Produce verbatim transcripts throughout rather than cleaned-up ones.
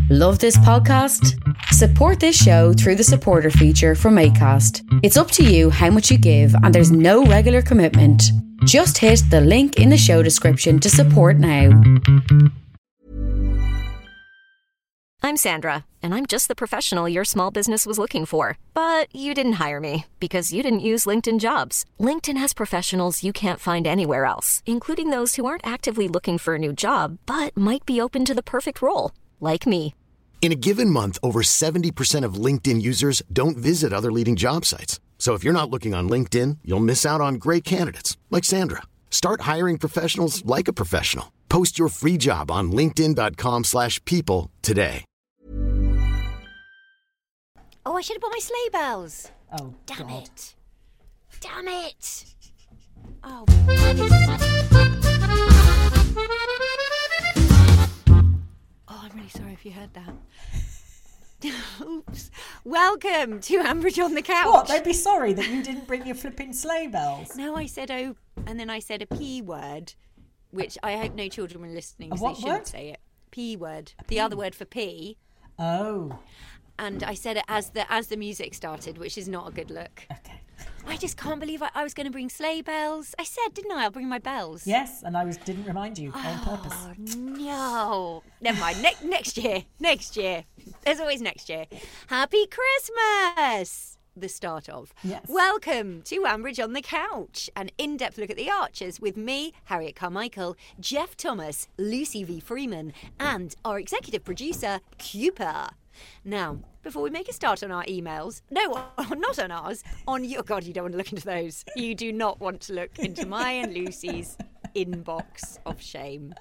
Love this podcast? Support this show through the supporter feature from Acast. It's up to you how much you give and there's no regular commitment. Just hit the link in the show description to support now. I'm Sandra, and I'm just the professional your small business was looking for. But you didn't hire me because you didn't use LinkedIn Jobs. LinkedIn has professionals you can't find anywhere else, including those who aren't actively looking for a new job, but might be open to the perfect role, like me. In a given month, over seventy percent of LinkedIn users don't visit other leading job sites. So if you're not looking on LinkedIn, you'll miss out on great candidates like Sandra. Start hiring professionals like a professional. Post your free job on linkedin.com slash people today. Oh, I should have bought my sleigh bells. Oh, Damn God. it. Damn it. Oh. Oh, I'm really sorry if you heard that. Oops. Welcome to Ambridge on the Couch. What? They'd be sorry that you didn't bring your flipping sleigh bells. No, I said oh, and then I said a P word, which I hope no children were listening, A so what they shouldn't word? say it. P word. A The P? other word for P. Oh. And I said it as the as the music started, which is not a good look. Okay. I just can't believe I, I was going to bring sleigh bells. I said, didn't I? I'll bring my bells. Yes, and I was didn't remind you on purpose. Oh, no. Never mind. Ne- next year. Next year. There's always next year. Happy Christmas! The start of. Yes. Welcome to Ambridge on the Couch, an in-depth look at the Archers with me, Harriet Carmichael, Jeff Thomas, Lucy V. Freeman, and our executive producer, Cooper. Now, before we make a start on our emails, no, not on ours, on your, God, you don't want to look into those. You do not want to look into my and Lucy's inbox of shame.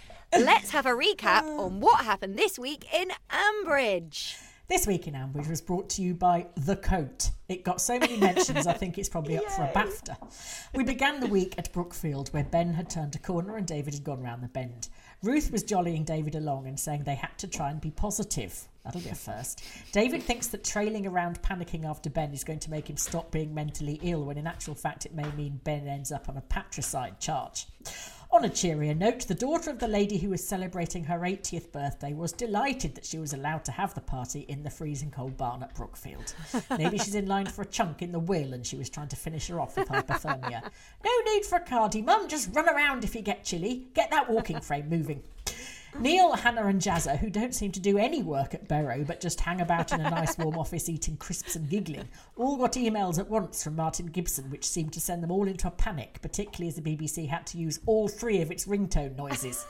Let's have a recap on what happened this week in Ambridge. This week in Ambridge was brought to you by The Coat. It got so many mentions, I think it's probably up for a BAFTA. We began the week at Brookfield, where Ben had turned a corner and David had gone round the bend. Ruth was jollying David along and saying they had to try and be positive. That'll be a first. David thinks that trailing around panicking after Ben is going to make him stop being mentally ill, when in actual fact it may mean Ben ends up on a patricide charge. On a cheerier note, the daughter of the lady who was celebrating her eightieth birthday was delighted that she was allowed to have the party in the freezing cold barn at Brookfield. Maybe she's in line for a chunk in the will and she was trying to finish her off with hypothermia. No need for a cardi, Mum, just run around if you get chilly. Get that walking frame moving. Neil, Hannah and Jazza, who don't seem to do any work at Barrow but just hang about in a nice warm office eating crisps and giggling, all got emails at once from Martin Gibson, which seemed to send them all into a panic, particularly as the B B C had to use all three of its ringtone noises.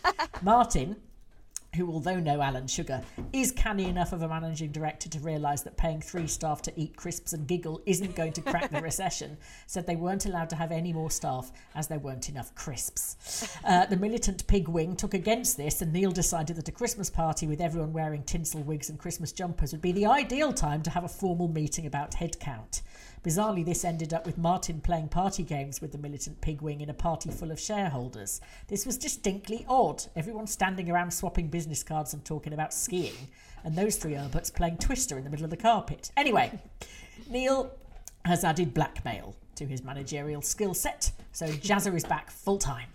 Martin, who, although no Alan Sugar, is canny enough of a managing director to realise that paying three staff to eat crisps and giggle isn't going to crack the recession, said they weren't allowed to have any more staff as there weren't enough crisps. Uh, the militant pig wing took against this, and Neil decided that a Christmas party with everyone wearing tinsel wigs and Christmas jumpers would be the ideal time to have a formal meeting about headcount. Bizarrely, this ended up with Martin playing party games with the militant pig wing in a party full of shareholders. This was distinctly odd. Everyone standing around swapping business cards and talking about skiing, and those three Herberts playing Twister in the middle of the carpet. Anyway, Neil has added blackmail to his managerial skill set, so Jazza is back full time.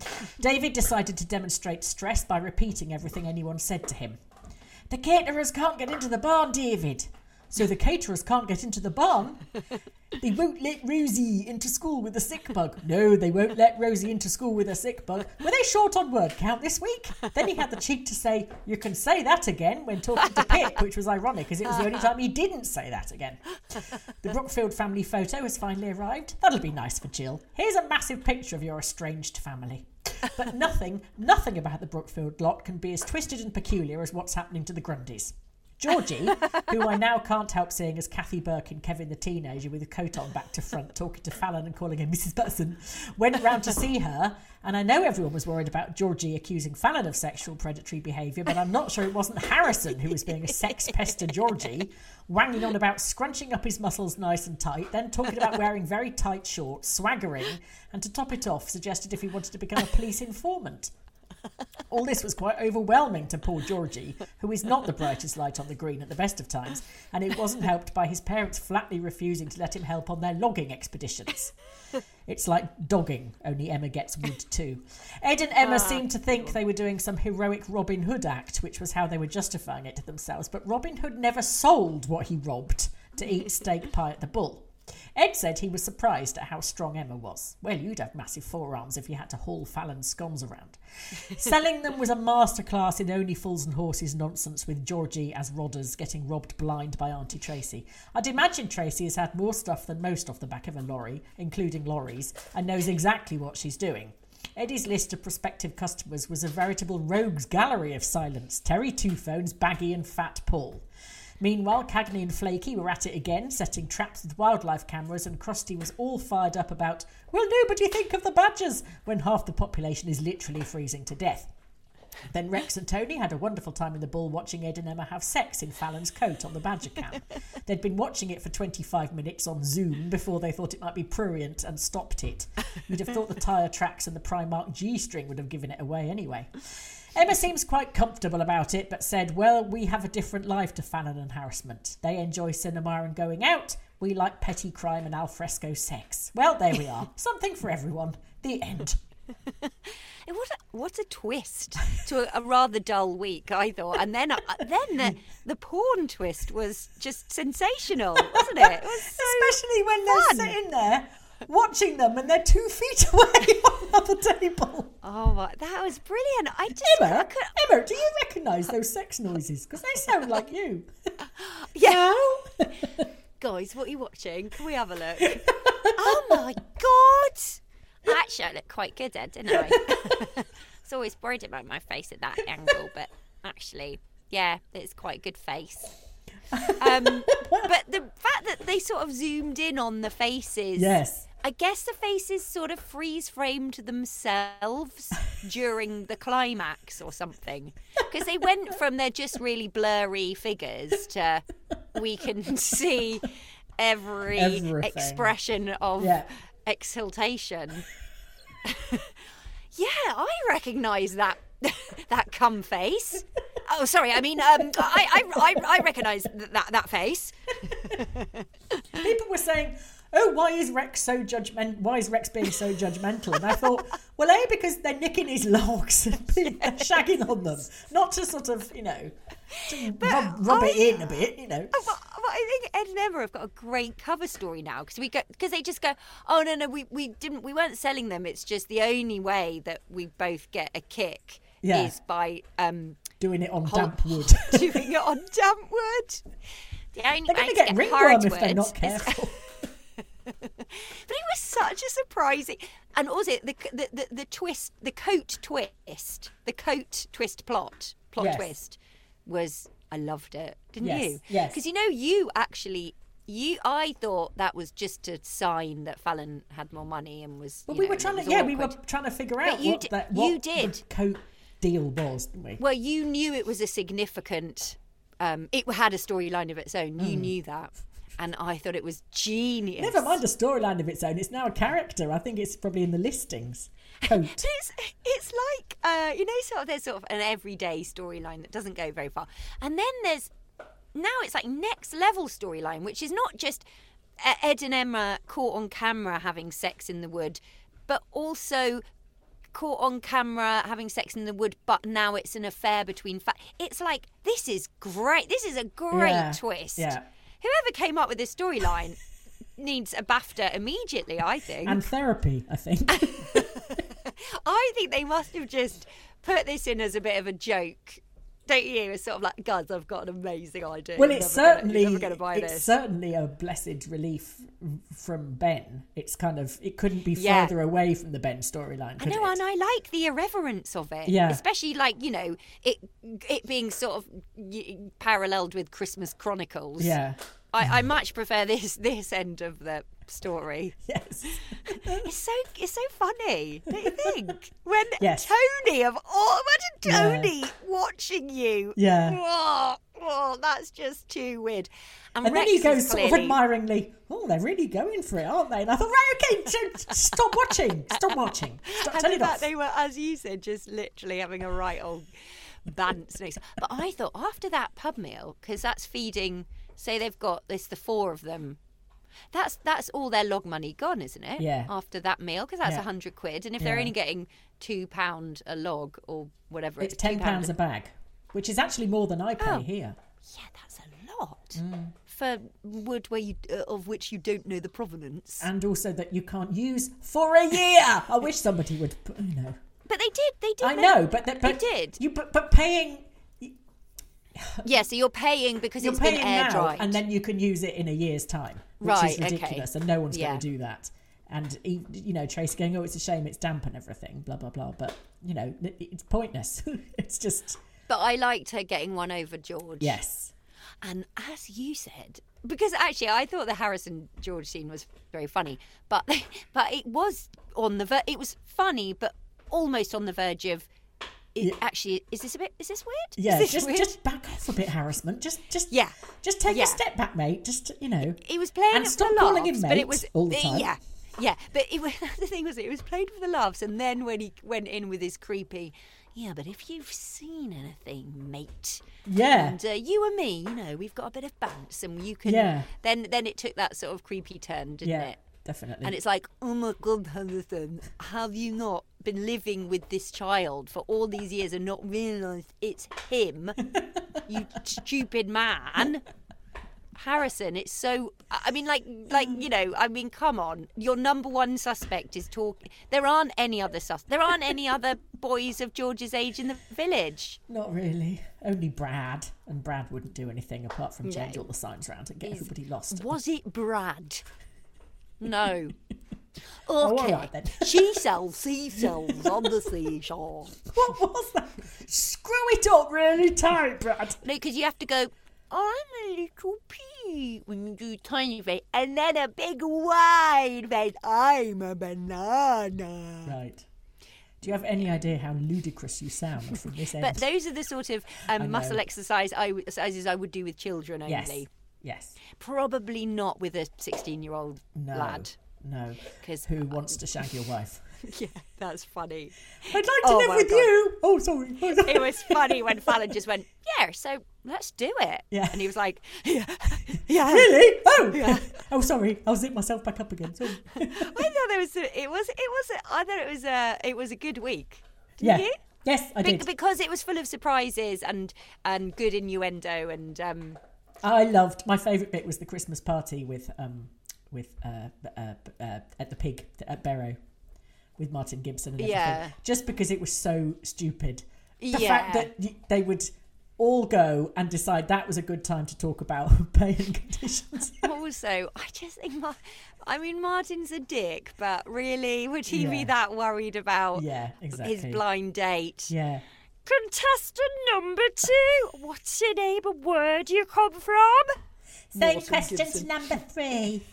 David decided to demonstrate stress by repeating everything anyone said to him. The caterers can't get into the barn, David. So the caterers can't get into the barn? They won't let Rosie into school with a sick bug. No, they won't let Rosie into school with a sick bug. Were they short on word count this week? Then he had the cheek to say, you can say that again, when talking to Pip, which was ironic, as it was the only time he didn't say that again. The Brookfield family photo has finally arrived. That'll be nice for Jill. Here's a massive picture of your estranged family. But nothing, nothing about the Brookfield lot can be as twisted and peculiar as what's happening to the Grundys. Georgie, who I now can't help seeing as Kathy Burke in Kevin the Teenager with a coat on back to front, talking to Fallon and calling her Missus Butson, went round to see her, and I know everyone was worried about Georgie accusing Fallon of sexual predatory behaviour, but I'm not sure it wasn't Harrison who was being a sex pest to Georgie, wanging on about scrunching up his muscles nice and tight, then talking about wearing very tight shorts, swaggering, and to top it off, suggested if he wanted to become a police informant. All this was quite overwhelming to poor Georgie, who is not the brightest light on the green at the best of times, and it wasn't helped by his parents flatly refusing to let him help on their logging expeditions. It's like dogging, only Emma gets wood too. Ed and Emma ah, seemed to think cool. they were doing some heroic Robin Hood act, which was how they were justifying it to themselves, but Robin Hood never sold what he robbed to eat steak pie at the Bull. Ed said he was surprised at how strong Emma was. Well, you'd have massive forearms if you had to haul Fallon's scones around. Selling them was a masterclass in only fools and horses nonsense, with Georgie as Rodders getting robbed blind by Auntie Tracy. I'd imagine Tracy has had more stuff than most off the back of a lorry, including lorries, and knows exactly what she's doing. Eddie's list of prospective customers was a veritable rogues gallery of silence. Terry Two Phones, Baggy and Fat Paul. Meanwhile, Cagney and Flaky were at it again, setting traps with wildlife cameras, and Krusty was all fired up about, will nobody think of the badgers, when half the population is literally freezing to death. Then Rex and Tony had a wonderful time in the Bull watching Ed and Emma have sex in Fallon's coat on the badger cam. They'd been watching it for twenty-five minutes on Zoom before they thought it might be prurient and stopped it. You'd have thought the tyre tracks and the Primark G-string would have given it away anyway. Emma seems quite comfortable about it, but said, well, we have a different life to Fallon and harassment. They enjoy cinema and going out. We like petty crime and alfresco sex. Well, there we are. Something for everyone. The end. What a, what a twist to a, a rather dull week, I thought. And then uh, then the, the porn twist was just sensational, wasn't it? It was so Especially when fun. They're sitting there watching them and they're two feet away on another table. Oh, my, that was brilliant. I just Emma, I could... Emma, do you recognise those sex noises? Because they sound like you. Yeah. Guys, what are you watching? Can we have a look? Oh, my God. Actually, I look quite good, Ed, didn't I? I was always worried about my face at that angle, but actually, yeah, it's quite a good face. Um, but the fact that they sort of zoomed in on the faces, yes, I guess the faces sort of freeze framed themselves during the climax or something, because they went from they're just really blurry figures to we can see every Everything. expression of yeah. exultation. Yeah, I recognise that that cum face. Oh, sorry. I mean, um, I I I, I recognise that that face. People were saying, "Oh, why is Rex so judgment? Why is Rex being so judgmental?" And I thought, well, A, because they're nicking his locks and shagging on them, not to sort of, you know, to rub, rub I, it in a bit, you know. But, but I think Ed and Emma have got a great cover story now because we go because they just go, oh no no we we didn't we weren't selling them. It's just the only way that we both get a kick yeah. is by um. doing it on Whole, damp wood. doing it on damp wood. The only they're going to get, get ringworm if they're not careful. But it was such a surprising, and also the, the the the twist, the coat twist, the coat twist plot, plot yes. twist was. I loved it, didn't yes, you? Yes. Because you know, you actually. You, I thought that was just a sign that Fallon had more money and was. Well, you we know, were trying to, yeah, awkward. we were trying to figure out what, d- that, what you did. the coat deal was, didn't we? Well, you knew it was a significant. Um, it had a storyline of its own. You mm. knew that, and I thought it was genius. Never mind a storyline of its own. It's now a character. I think it's probably in the listings. Coat. it's it's like uh, you know, sort of there's sort of an everyday storyline that doesn't go very far, and then there's. Now it's like next level storyline, which is not just Ed and Emma caught on camera having sex in the wood, but also caught on camera having sex in the wood, but now it's an affair between... Fa- it's like, this is great. This is a great yeah, twist. Yeah. Whoever came up with this storyline needs a BAFTA immediately, I think. And therapy, I think. I think they must have just put this in as a bit of a joke. Don't you? It's sort of like, guys, I've got an amazing idea. Well, it's certainly gonna, gonna buy it's this. certainly a blessed relief from Ben. It's kind of it couldn't be yeah. further away from the Ben storyline. I know, it? and I like the irreverence of it. Yeah, especially like you know it it being sort of paralleled with Christmas Chronicles. Yeah, I, I much prefer this this end of the story. Yes, it's so it's so funny, don't you think? When yes. Tony of all, imagine Tony yeah. watching you. Yeah. Whoa, Oh, that's just too weird. And, And Rex then he goes is sort of clearly... admiringly, oh, they're really going for it, aren't they? And I thought, right, okay, so stop watching. Stop watching. Stop, And turn in it fact, off. they were, as you said, just literally having a right old bants. But I thought after that pub meal, because that's feeding, say they've got this, the four of them, that's that's all their log money gone, isn't it? Yeah. After that meal, because that's a Yeah. hundred quid. And if they're Yeah. only getting two pound a log or whatever, It's it's ten two pounds pound a bag, which is actually more than I pay Oh. here. Yeah, that's a lot Mm. for wood where you uh, of which you don't know the provenance. And also that you can't use for a year. I wish somebody would, put, you know. But they did. They did. I make- know, but, but they did. You, but, but paying, Yeah, so you're paying because you're it's paying been air now, dried. and then you can use it in a year's time, which Right, is okay. ridiculous, and no one's Yeah. going to do that. And he- you know, Tracy going, "Oh, it's a shame, it's damp and everything, blah blah blah." But you know, it- it's pointless. It's just But I liked her getting one over George. yes, And as you said, because actually I thought the Harrison George scene was very funny, but but it was on the ver- it was funny, but almost on the verge of. It, Yeah. Actually, is this a bit? Is this weird? yeah. Is this Just weird? just back off a bit, harassment. Just just Yeah. Just take Yeah. a step back, mate. Just you know. It was playing And it for stop the calling laughs, him but mate it was all the time. Yeah, yeah. But it was, the thing was, it was played for the laughs, and then when he went in with his creepy, yeah. But if you've seen anything, mate, Yeah. and uh, you and me, you know, we've got a bit of bounce, and you can. Yeah. Then, then it took that sort of creepy turn, didn't Yeah. it? Definitely. And it's like, oh my God, Henderson, have you not been living with this child for all these years and not realised it's him? You stupid man. Harrison, it's so. I mean, like, like you know. I mean, come on. Your number one suspect is talking. There aren't any other sus. There aren't any other boys of George's age in the village. Not really. Only Brad, and Brad wouldn't do anything apart from change No. all the signs around and get Is- everybody lost. Was it Brad? No. all Okay. right then. She sells seashells on the seashore. What was that? Screw it up really tight, Brad. No, because you have to go, I'm a little pea when you do tiny face, and then a big wide face, I'm a banana. Right. Do you have any idea how ludicrous you sound from this end? But those are the sort of I um, know. muscle exercise I w- exercises I would do with children only. yes. Yes. Probably not with a sixteen-year-old No. lad. No. 'Cause- Who wants to shag your wife? Yeah, that's funny. I'd like to Oh live my with God. you. Oh, sorry. It was funny when Fallon just went, yeah, so let's do it. Yeah. And he was like, yeah, yeah. Really? Oh. Yeah. Oh, sorry. I'll zip myself back up again. Sorry. I thought there was a, it was it was a, I thought it was a it was a good week. Didn't Yeah. you? Yes, I Be- did. because it was full of surprises and and good innuendo and um I loved. My favourite bit was the Christmas party with um with uh, uh, uh at the pig at Barrow with Martin Gibson and everything. Yeah. Just because it was so stupid. The Yeah. fact that y- they would all go and decide that was a good time to talk about pay and conditions. also I just think Mar- I mean Martin's a dick, but really would he be Yeah. that worried about Yeah, exactly. his blind date? Yeah. Contestant number two. What's your name and where do you come from? Same Martin question Gibson. to number three.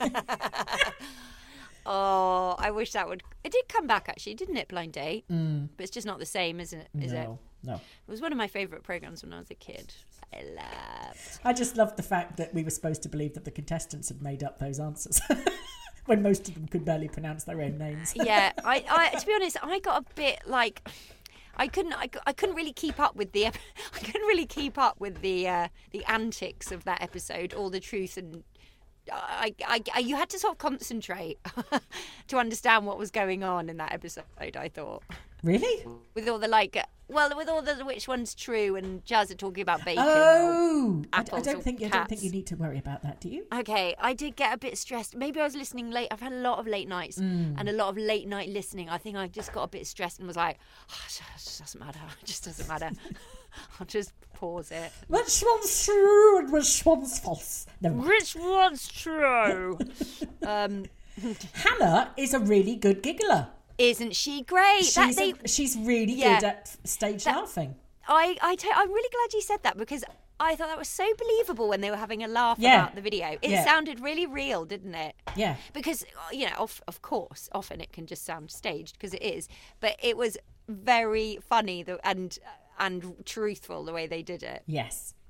Oh, I wish that would. It did come back actually, didn't it? Blind Date, mm. But it's just not the same, isn't it? Is it? no, no. It was one of my favourite programmes when I was a kid. I loved. I just loved the fact that we were supposed to believe that the contestants had made up those answers when most of them could barely pronounce their own names. Yeah, I, I. To be honest, I got a bit like. I couldn't. I, I couldn't really keep up with the. ep- I couldn't really keep up with the uh, the antics of that episode, all the truth and. I, I, I, you had to sort of concentrate to understand what was going on in that episode. I thought. Really? With all the like, uh, well, with all the which one's true and Jazz are talking about bacon. Oh, I, I apples don't or think I don't think cats. you need to worry about that, do you? Okay, I did get a bit stressed. Maybe I was listening late. I've had a lot of late nights and a lot of late night listening. I think I just got a bit stressed and was like, oh, it just doesn't matter. It just doesn't matter. I'll just pause it. Which one's true and which one's false? Never mind. Which one's true? um, Hannah is a really good giggler. isn't she great? She's, That they, a, she's really Yeah. good at stage That- laughing. I, I t- I'm really glad you said that because I thought that was so believable when they were having a laugh Yeah. about the video. It Yeah. sounded really real, didn't it? Yeah. Because, you know, of, of course, often it can just sound staged because it is. But it was very funny the, and and truthful the way they did it. Yes.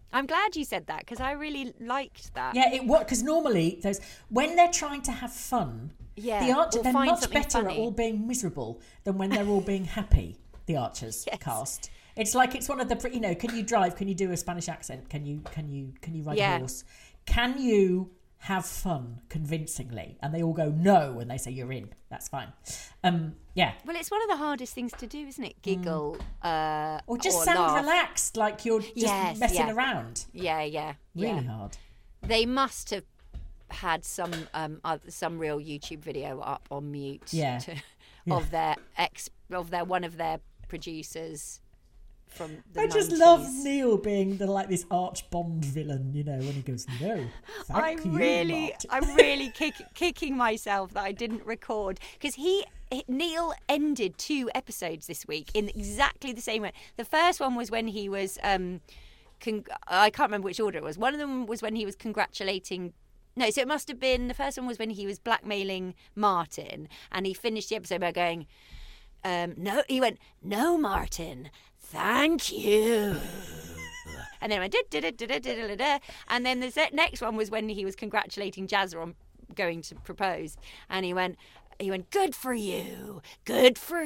I'm glad you said that because I really liked that. Yeah, it worked because normally those when they're trying to have fun, Yeah, the Archers or they're find much something better funny. at all being miserable than when they're all being happy. The Archers Yes. cast. It's like it's one of the pre- you know. Can you drive? Can you do a Spanish accent? Can you can you can you ride Yeah. a horse? Can you have fun convincingly? And they all go no, and they say you're in. That's fine. Um, yeah. Well, it's one of the hardest things to do, isn't it? Giggle, uh, Or just or sound laugh. relaxed, like you're just Yes, messing yeah. around. Yeah, yeah, yeah. Really hard. They must have had some um other, some real YouTube video up on mute. Yeah. To, Yeah. Of their ex of their one of their producers from the I just nineties. love Neil being the like this arch Bond villain, you know, when he goes, no, thank I'm you, really, Martin." I'm really kick, kicking myself that I didn't record because he, Neil ended two episodes this week in exactly the same way. The first one was when he was, um, con- I can't remember which order it was. One of them was when he was congratulating. No, so it must have been the first one was when he was blackmailing Martin, and he finished the episode by going, um, "No," he went, "No, Martin, thank you." And then I went, "Da, da, da, da, da, da, da." And then the se- next one was when he was congratulating Jazza on going to propose, and he went, he went, "Good for you, good for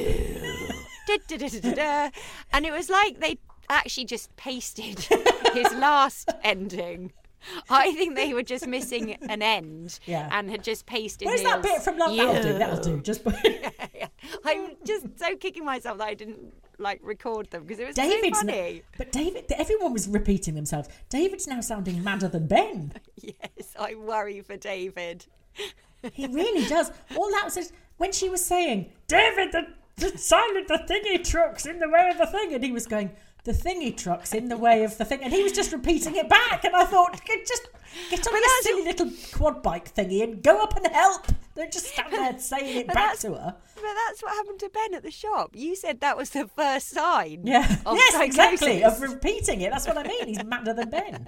you." Da, da, da, da, da, da. And it was like they actually just pasted his last ending. I think they were just missing an end Yeah. and had just pasted. Where's that Neil's bit from Love? you. That'll do, that'll do. Just Yeah. I'm just so kicking myself that I didn't like record them because it was David's so n- funny. but David, everyone was repeating themselves. David's now sounding madder than Ben. Yes, I worry for David. He really does. All that was when she was saying, "David, the, the silent, the thingy truck's in the way of the thing," and he was going, "The thingy truck's in the way of the thing," and he was just repeating it back. And I thought, "Get- just get on But your that's- silly little quad bike thingy and go up and help. Don't just stand there saying it But back that's- to her." But that's what happened to Ben at the shop. You said that was the first sign. Yeah. Of yes, psychosis. exactly. Of repeating it. That's what I mean. He's madder than Ben.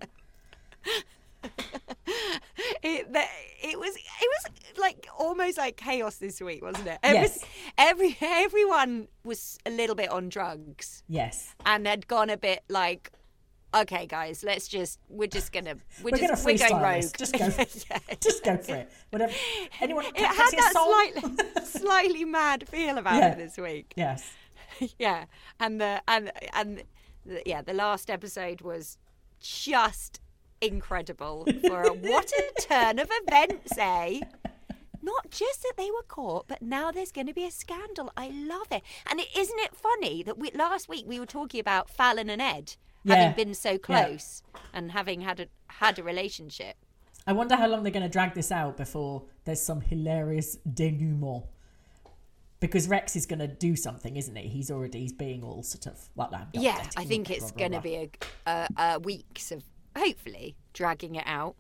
It, the, it was it was like almost like chaos this week, wasn't it? It Yes. was, every everyone was a little bit on drugs Yes. and had gone a bit like, okay, guys, let's just we're just gonna we're, We're just going to we're going freestyle rogue. this. Just go for it. Yeah. Just go for it. Whatever. Anyone It can, had can see a that song? slightly slightly mad feel about Yeah. it this week. Yes. Yeah, and the and and the, yeah, the last episode was just incredible for a what a turn of events, eh? Not just that they were caught, but now there's going to be a scandal. I love it, and it, isn't it funny that we last week we were talking about Fallon and Ed Yeah. having been so Yeah. close and having had a had a relationship. I wonder how long they're going to drag this out before there's some hilarious denouement. Because Rex is going to do something, isn't he? He's already he's being all sort of well. I'm not Yeah, dating, I think blah, it's blah, going to blah. be a, a, a weeks of hopefully dragging it out.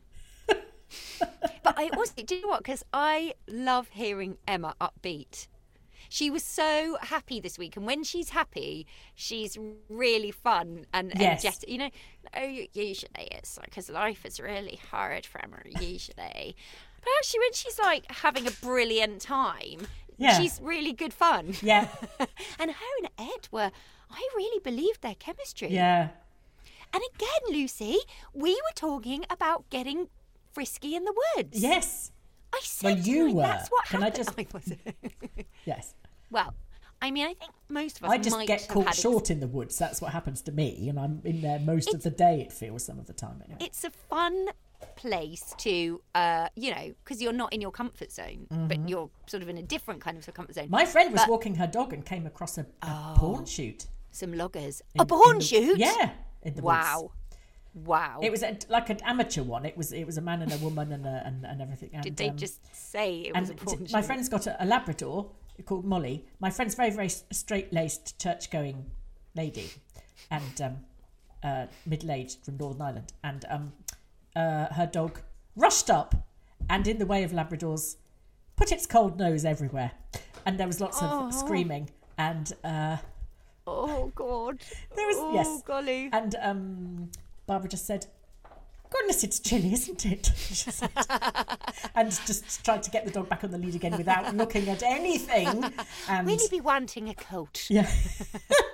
But I also, do you know what? Because I love hearing Emma upbeat. She was so happy this week, and when she's happy, she's really fun and Yes. energetic. You know, oh, usually it's because life is really hard for Emma. Usually, but actually, when she's like having a brilliant time, Yeah. she's really good fun. Yeah, And her and Ed were, I really believed their chemistry. yeah. And again, Lucy, we were talking about getting frisky in the woods. Yes, I said Well, you like, were. that's what Can I happened. just- I was- yes. well, I mean, I think most of us I just might get have caught had short in the woods. That's what happens to me, and I'm in there most of the day. It feels some of the time. Anyway. It's a fun place to, uh, you know, because you're not in your comfort zone, but you're sort of in a different kind of comfort zone. Mm-hmm. My friend was But- walking her dog and came across a, a porn shoot. Some loggers. in- a porn in the- shoot? Yeah, in the Wow. woods. Wow. It was a, like an amateur one. It was it was a man and a woman and a, and, and everything. And, Did they um, just say it and was a porn t- shoot? my friend's got a, a Labrador called Molly. My friend's very very straight laced church going lady, and um, uh, middle aged from Northern Ireland, and um, uh, her dog rushed up and in the way of Labradors put its cold nose everywhere, and there was lots of Oh. screaming and. Uh, Oh, God. There was oh, yes, golly. and um, Barbara just said, "Goodness, it's chilly, isn't it?" She said. And just tried to get the dog back on the lead again without looking at anything. And Will you be wanting a coat? yeah,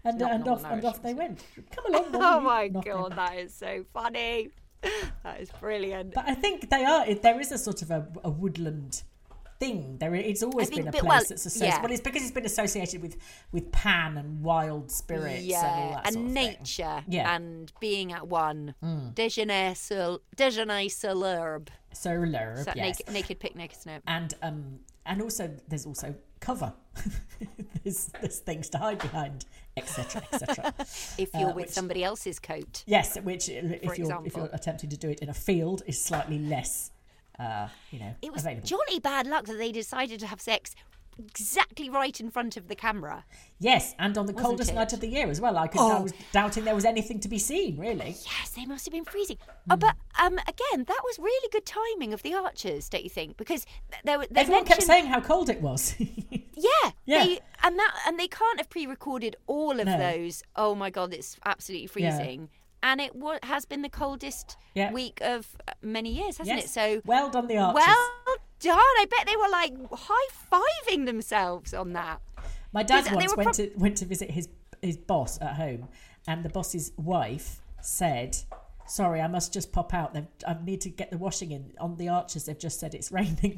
and Not and off normal and off they nourishment. went. Come along. Mum, Oh you my knock god, them. that is so funny. That is brilliant. But I think they are. There is a sort of a, a woodland thing. There, it's always I think been a bit- place well, that's associated. yeah. Well, it's because it's been associated with with Pan and wild spirits and all Yeah, that and sort of nature, thing. Yeah, and being at one. Déjeuner sur déjeuner sur l'herbe. so l'herbe, So yes. naked, naked picnic, isn't it? And um, and also there's also cover. there's there's things to hide behind, et cetera, et cetera. If you're uh, with which- somebody else's coat. Yes, which if you're if example. you're attempting to do it in a field is slightly less, uh, you know, It was available. jolly bad luck that they decided to have sex exactly right in front of the camera. Yes, and on the Wasn't coldest it? night of the year as well. I, could, I Oh. was doubting there was anything to be seen, really. Yes, they must have been freezing. Hmm. Oh, but um, again, that was really good timing of the Archers, don't you think? Because th- they were. They Everyone kept mentioned- saying how cold it was. Yeah, Yeah. They, and that and they can't have pre-recorded all of No. those. Oh my god, it's absolutely Yeah. freezing. And it wa- has been the coldest Yeah. week of uh, many years, hasn't Yes. it? So well done, the Archers. well done. I bet they were like high-fiving themselves on that. My dad 'Cause they once were went prob- to went to visit his his boss at home, and the boss's wife said, "Sorry, I must just pop out. They've, I need to get the washing in." On the Archers, they've just said it's raining.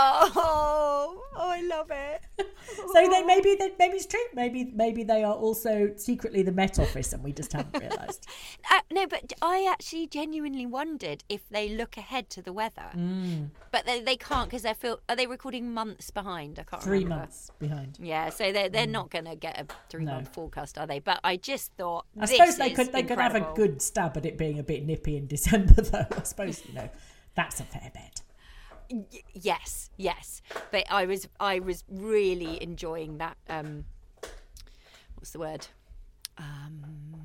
Oh, oh, I love it. So they maybe they, maybe it's true. Maybe maybe they are also secretly the Met Office, and we just haven't realised. Uh, no, but I actually genuinely wondered if they look ahead to the weather. Mm. But they, they can't because they're fil- are they recording months behind? I can't Three remember. months behind. Yeah, so they're they're not going to get a three No. month forecast, are they? But I just thought I this suppose they is could they could have a incredible. good stab at it being a bit nippy in December, though. I suppose you know that's a fair bet. Y- yes, yes. But I was I was really enjoying that. Um, what's the word? Um,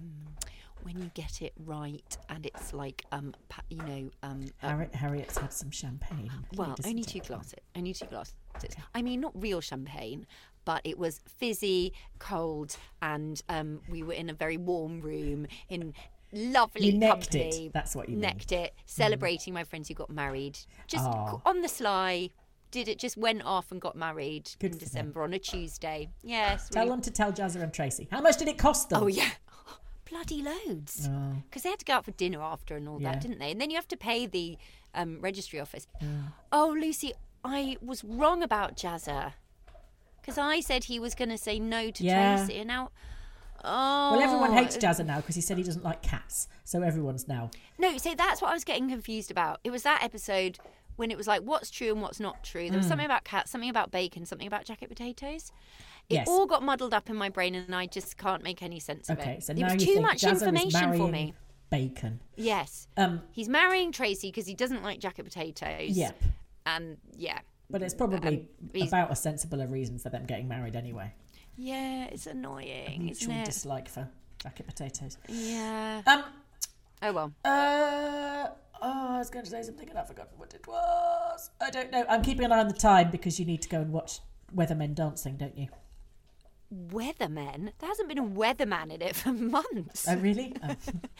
when you get it right, and it's like um, pa- you know, um, uh, Harriet, Harriet's had some champagne. well, Ladies only and two gentlemen. glasses. Only two glasses. I mean, not real champagne, but it was fizzy, cold, and um, we were in a very warm room in lovely You necked company. it. That's what you mean. necked it, celebrating my friends who got married. Just Oh. on the sly. Did it just went off and got married Good in for December on a Tuesday? Yes. Tell them to tell Jazza and Tracy. How much did it cost them? Oh yeah, bloody loads. Oh. Because they had to go out for dinner after and all Yeah. that, didn't they? And then you have to pay the um, registry office. Oh, Lucy, I was wrong about Jazza. Because I said he was going to say no to Yeah. Tracy, and now. Oh. Well, everyone hates Jazza now because he said he doesn't like cats. So everyone's now. No, see, that's what I was getting confused about. It was that episode when it was like, what's true and what's not true. There was something about cats, something about bacon, something about jacket potatoes. It Yes. all got muddled up in my brain, and I just can't make any sense of Okay, it. so it now was you too think much Jazza was information for marrying me. Bacon. Yes. Um, He's marrying Tracy because he doesn't like jacket potatoes. Yep. And yeah. But it's probably Um, he's- about a sensible a reason for them getting married anyway. Yeah, it's annoying, isn't Mutual it? dislike for jacket potatoes. Yeah. Um. Oh well. Uh. Oh, I was going to say something and I've forgotten what it was. I don't know. I'm keeping an eye on the time because you need to go and watch Weathermen Dancing, don't you? Weathermen? There hasn't been a weatherman in it for months. Oh, really? Oh.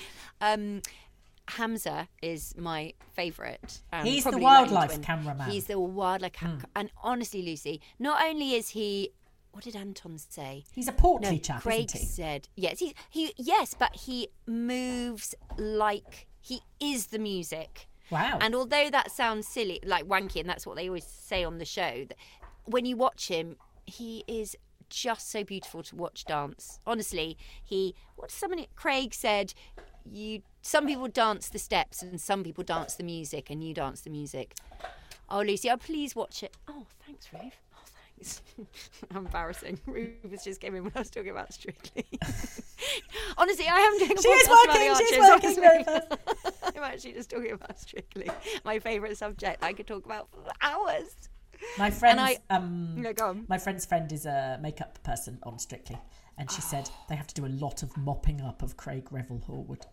Um, Hamza is my favourite. Um, He's the probably wildlife named when- cameraman. He's the wildlife cameraman. And honestly, Lucy, not only is he, what did Anton say? He's a portly No, chap, Craig isn't he? said yes. He, he yes, but he moves like he is the music. Wow. And although that sounds silly, like wanky, and that's what they always say on the show, that when you watch him, he is just so beautiful to watch dance. Honestly, he. What somebody Craig said. You. Some people dance the steps, and some people dance the music, and you dance the music. Oh, Lucy, oh please watch it. Oh, thanks, Ruth. Oh, thanks. Embarrassing. Ruth just came in when I was talking about Strictly. Honestly, I am doing a She is podcast about working, the she's Archers, working very honestly. I'm actually just talking about Strictly, my favourite subject. I could talk about for hours. My friend's I- um, No, go on. my friend's friend is a makeup person on Strictly, and she said they have to do a lot of mopping up of Craig Revel Horwood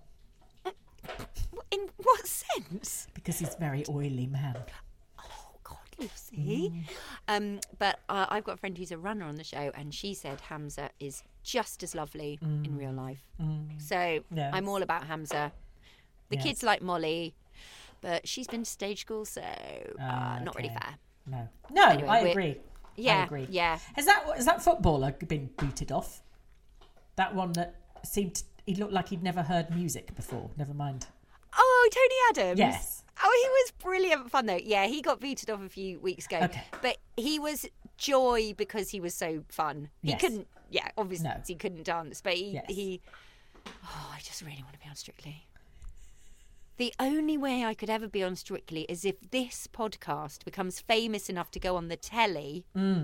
In what sense? because he's a very oily man. Oh, God, Lucy. Mm. Um, but uh, I've got a friend who's a runner on the show, and she said Hamza is just as lovely in real life. So Mm. Yeah. I'm all about Hamza. The Yes. kids like Molly, but she's been to stage school, so uh, Ah, not really okay. fair. No, no, Anyway, I we're- agree. I Yeah, agree. yeah. Has that has that footballer been booted off? that one that seemed to, he looked like he'd never heard music before. Never mind. Oh, Tony Adams. Yes. Oh, he was brilliant fun though. Yeah, he got booted off a few weeks ago. Okay. But he was joy because he was so fun. He Yes. couldn't. Yeah, obviously No. he couldn't dance, but he Yes. he. Oh, I just really want to be on Strictly. The only way I could ever be on Strictly is if this podcast becomes famous enough to go on the telly.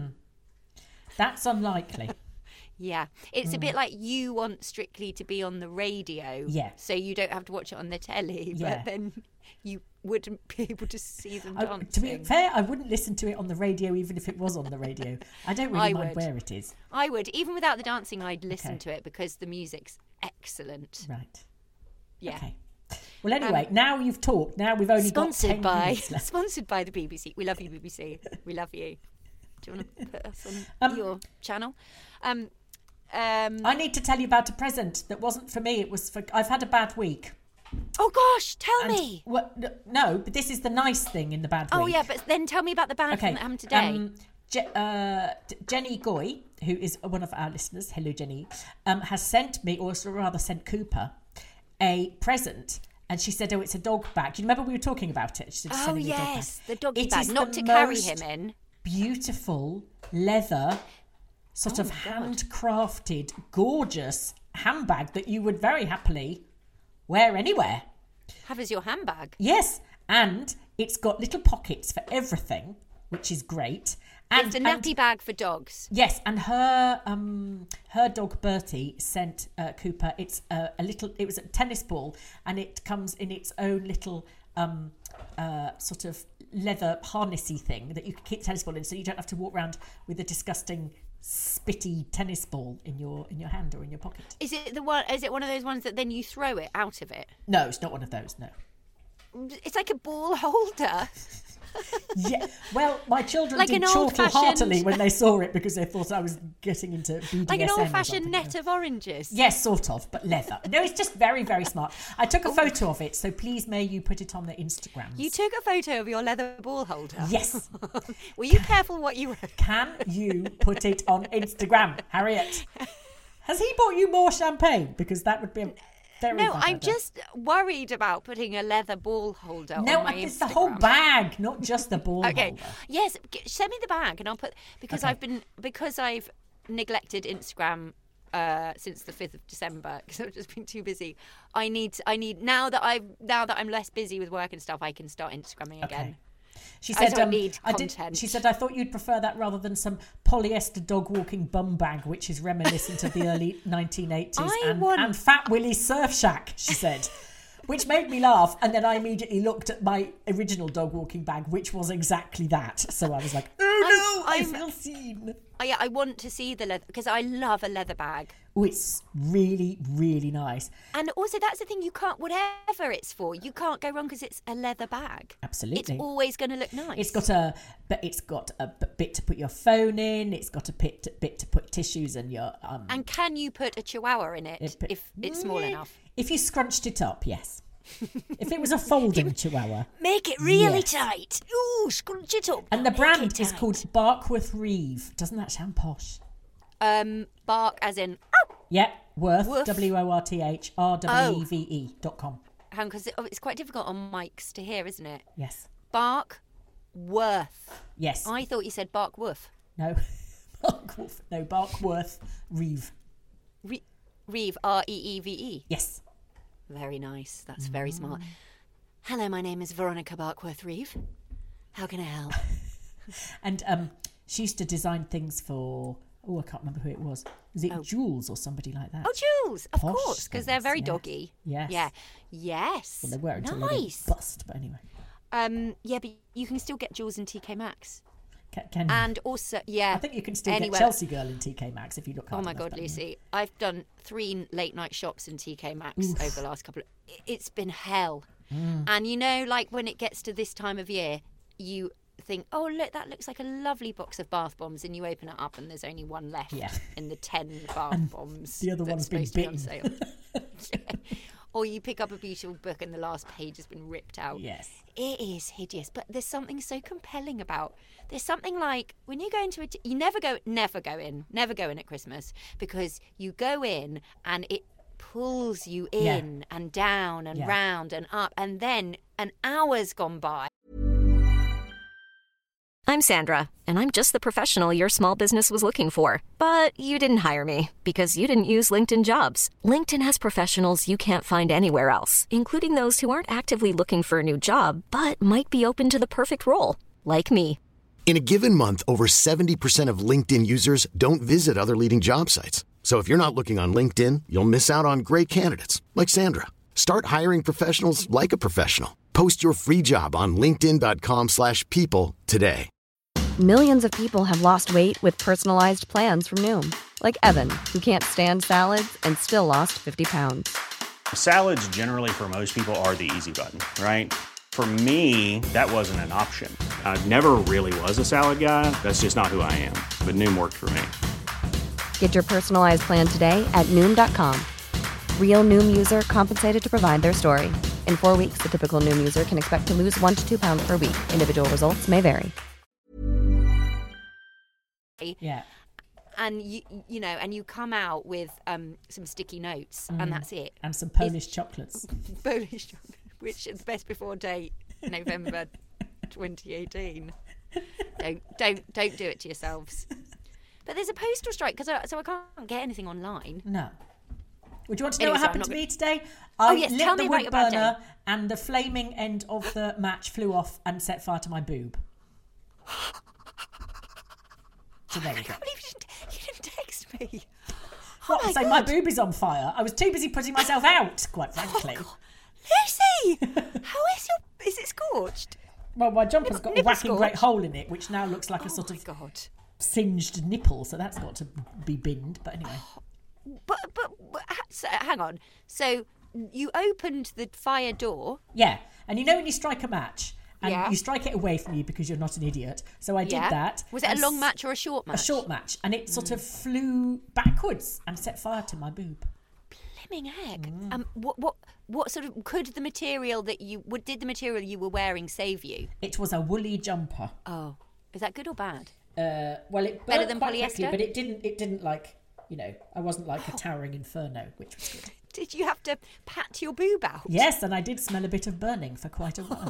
That's unlikely. Yeah. It's a bit like you want Strictly to be on the radio. Yeah. So you don't have to watch it on the telly, Yeah. but then you wouldn't be able to see them I, dancing. to be fair, I wouldn't listen to it on the radio even if it was on the radio. I don't really I mind would. where it is. I would. Even without the dancing, I'd listen Okay. to it because the music's excellent. Right. Yeah. Okay. Well, anyway, now you've talked. Now we've only Sponsored got ten by minutes left. sponsored by the B B C. We love you, B B C. We love you. Do you want to put us on Um, your channel? Um, um, I need to tell you about a present that wasn't for me. It was for. I've had a bad week. oh gosh, tell And me. What? No, but this is the nice thing in the bad week. Oh yeah, but then tell me about the bad Okay. thing that happened today. Um, Je- uh, D- Jenny Goy, who is one of our listeners, hello Jenny, um, has sent me, or rather sent Cooper, a present. And she said, oh, it's a dog bag. Do you remember we were talking about it? She said, oh sending me a dog yes, bag. the doggy It bag, is not the to carry most him in. Beautiful leather, sort Oh of my God. handcrafted, gorgeous handbag that you would very happily wear anywhere. Have as your handbag. Yes, and it's got little pockets for everything, which is great. And, It's a and- nappy bag for dogs. Yes, and her um her dog Bertie sent uh, Cooper. It's a, a little. It was a tennis ball, and it comes in its own little um uh sort of leather harnessy thing that you can keep the tennis ball in, so you don't have to walk around with a disgusting spitty tennis ball in your in your hand or in your pocket. Is it the one? Is it one of those ones that then you throw it out of it? No, it's not one of those. No. It's like a ball holder. Yeah. Well, my children Like did an chortle old-fashioned- heartily when they saw it because they thought I was getting into B D S M Like an or old-fashioned something. net of oranges. Yes, sort of, but leather. No, it's just very, very smart. I took a photo of it, so please may you put it on the Instagram. You took a photo of your leather ball holder. Yes. Were you careful what you wrote? Can you put it on Instagram, Harriet? Has he bought you more champagne? Because that would be a very No, bad I'm idea. just worried about putting a leather ball holder No, on my it's the Instagram. whole bag, not just the ball Okay. holder. Yes, g- send me the bag and I'll put because Okay. I've been because I've neglected Instagram uh, since the fifth of December because I've just been too busy. I need I need now that I now that I'm less busy with work and stuff, I can start Instagramming again. She I said, don't um, need I did, content. she said, I thought you'd prefer that rather than some polyester dog walking bum bag, which is reminiscent of the early nineteen eighties I and, want- and Fat Willie's Surf Shack, she said. Which made me laugh, and then I immediately looked at my original dog walking bag, which was exactly that. So I was like, "Oh no, I I'm- feel seen." I, I want to see the leather because I love a leather bag. Oh, it's really, really nice. And also, that's the thing, you can't, whatever it's for, you can't go wrong because it's a leather bag. Absolutely. It's always going to look nice. It's got a, but it's got a b- bit to put your phone in. It's got a bit, to, bit to put tissues and your. Um, And can you put a chihuahua in it If it- if it's small Yeah. enough? If you scrunched it up, yes. If it was a folding chihuahua. Make it really Yes. tight. Ooh, scrunch it up. And the Make brand it is tight. called Barkworth Reeve. Doesn't that sound posh? Um, bark as in, Yeah, Worth, Woof. W O R T H R W E V E dot com. hang because it's quite difficult on mics to hear, isn't it? Yes. Bark worth. Yes. I thought you said bark woof. No. Barkworth. No, Barkworth Reeve. Re- Reeve, R E E V E. Yes. Very nice. That's very Mm. smart. Hello, my name is Veronica Barkworth Reeve. How can I help? And um, she used to design things for, oh, I can't remember who it was. Was it Oh. Jules or somebody like that? Oh, Jules, of Posh course, because they're things, very yes. doggy. Yes. Yeah. Yes. Well, they were until they nice. didn't bust, but anyway. Um, yeah, but you can still get Jules in T K Maxx. Can, can you? And also, yeah. I think you can still anywhere. get Chelsea Girl in T K Maxx if you look hard Oh my enough, God, don't you? Lucy. I've done three late night shops in T K Maxx over the last couple of... It's been hell. Mm. And you know, like when it gets to this time of year, you think, oh, look, that looks like a lovely box of bath bombs. And you open it up and there's only one left Yeah. in the ten bath bombs. the other that's one's been supposed to be on sale. Yeah. or you pick up a beautiful book and the last page has been ripped out. Yes. It is hideous, but there's something so compelling about. There's something like when you go into it, you never go, never go in, never go in at Christmas, because you go in and it pulls you in yeah. and down and yeah. round and up, and then an hour's gone by. I'm Sandra, and I'm just the professional your small business was looking for. But you didn't hire me because you didn't use LinkedIn Jobs. LinkedIn has professionals you can't find anywhere else, including those who aren't actively looking for a new job, but might be open to the perfect role, like me. In a given month, over seventy percent of LinkedIn users don't visit other leading job sites. So if you're not looking on LinkedIn, you'll miss out on great candidates like Sandra. Start hiring professionals like a professional. Post your free job on linkedin dot com slash people today. Millions of people have lost weight with personalized plans from Noom. Like Evan, who can't stand salads and still lost fifty pounds. Salads generally for most people are the easy button, right? For me, that wasn't an option. I never really was a salad guy. That's just not who I am. But Noom worked for me. Get your personalized plan today at Noom dot com. Real Noom user compensated to provide their story. In four weeks, the typical Noom user can expect to lose one to two pounds per week. Individual results may vary. Yeah. And you you know, and you come out with um, some sticky notes, mm. and that's it. And some Polish it's, chocolates. Polish chocolate, which is best before date, November twenty eighteen. Don't don't don't do it to yourselves. But there's a postal strike, because I, so I can't get anything online. No. Would you want to know anyway, what so happened to gonna... me today? Oh I yes, lit tell the me wood about your burner, bad day. and the flaming end of the match flew off and set fire to my boob. So there I we go. can't believe you didn't, you didn't text me. What, oh my say God. my boob is on fire? I was too busy putting myself out, quite frankly. Oh Lucy, how is your? Is it scorched? Well, my jumper's got a Nipple whacking scorched. great hole in it, which now looks like a Oh sort my of God. singed nipple. So that's got to be binned. But anyway, But, but but so, hang on. So you opened the fire door. yeah. And you know when you strike a match, and Yeah. you strike it away from you because you're not an idiot. So I did Yeah. that. Was it a and long s- match or a short match? A short match, and it sort of flew backwards and set fire to my boob. Blimmin' heck. Um, what what what sort of could the material that you what did the material you were wearing save you? It was a woolly jumper. Oh, is that good or bad? Uh, well, it Better burnt than quite quickly, polyester? but it didn't. It didn't like you know. I wasn't like a towering inferno, which was good. Did you have to pat your boob out? Yes, and I did smell a bit of burning for quite a while.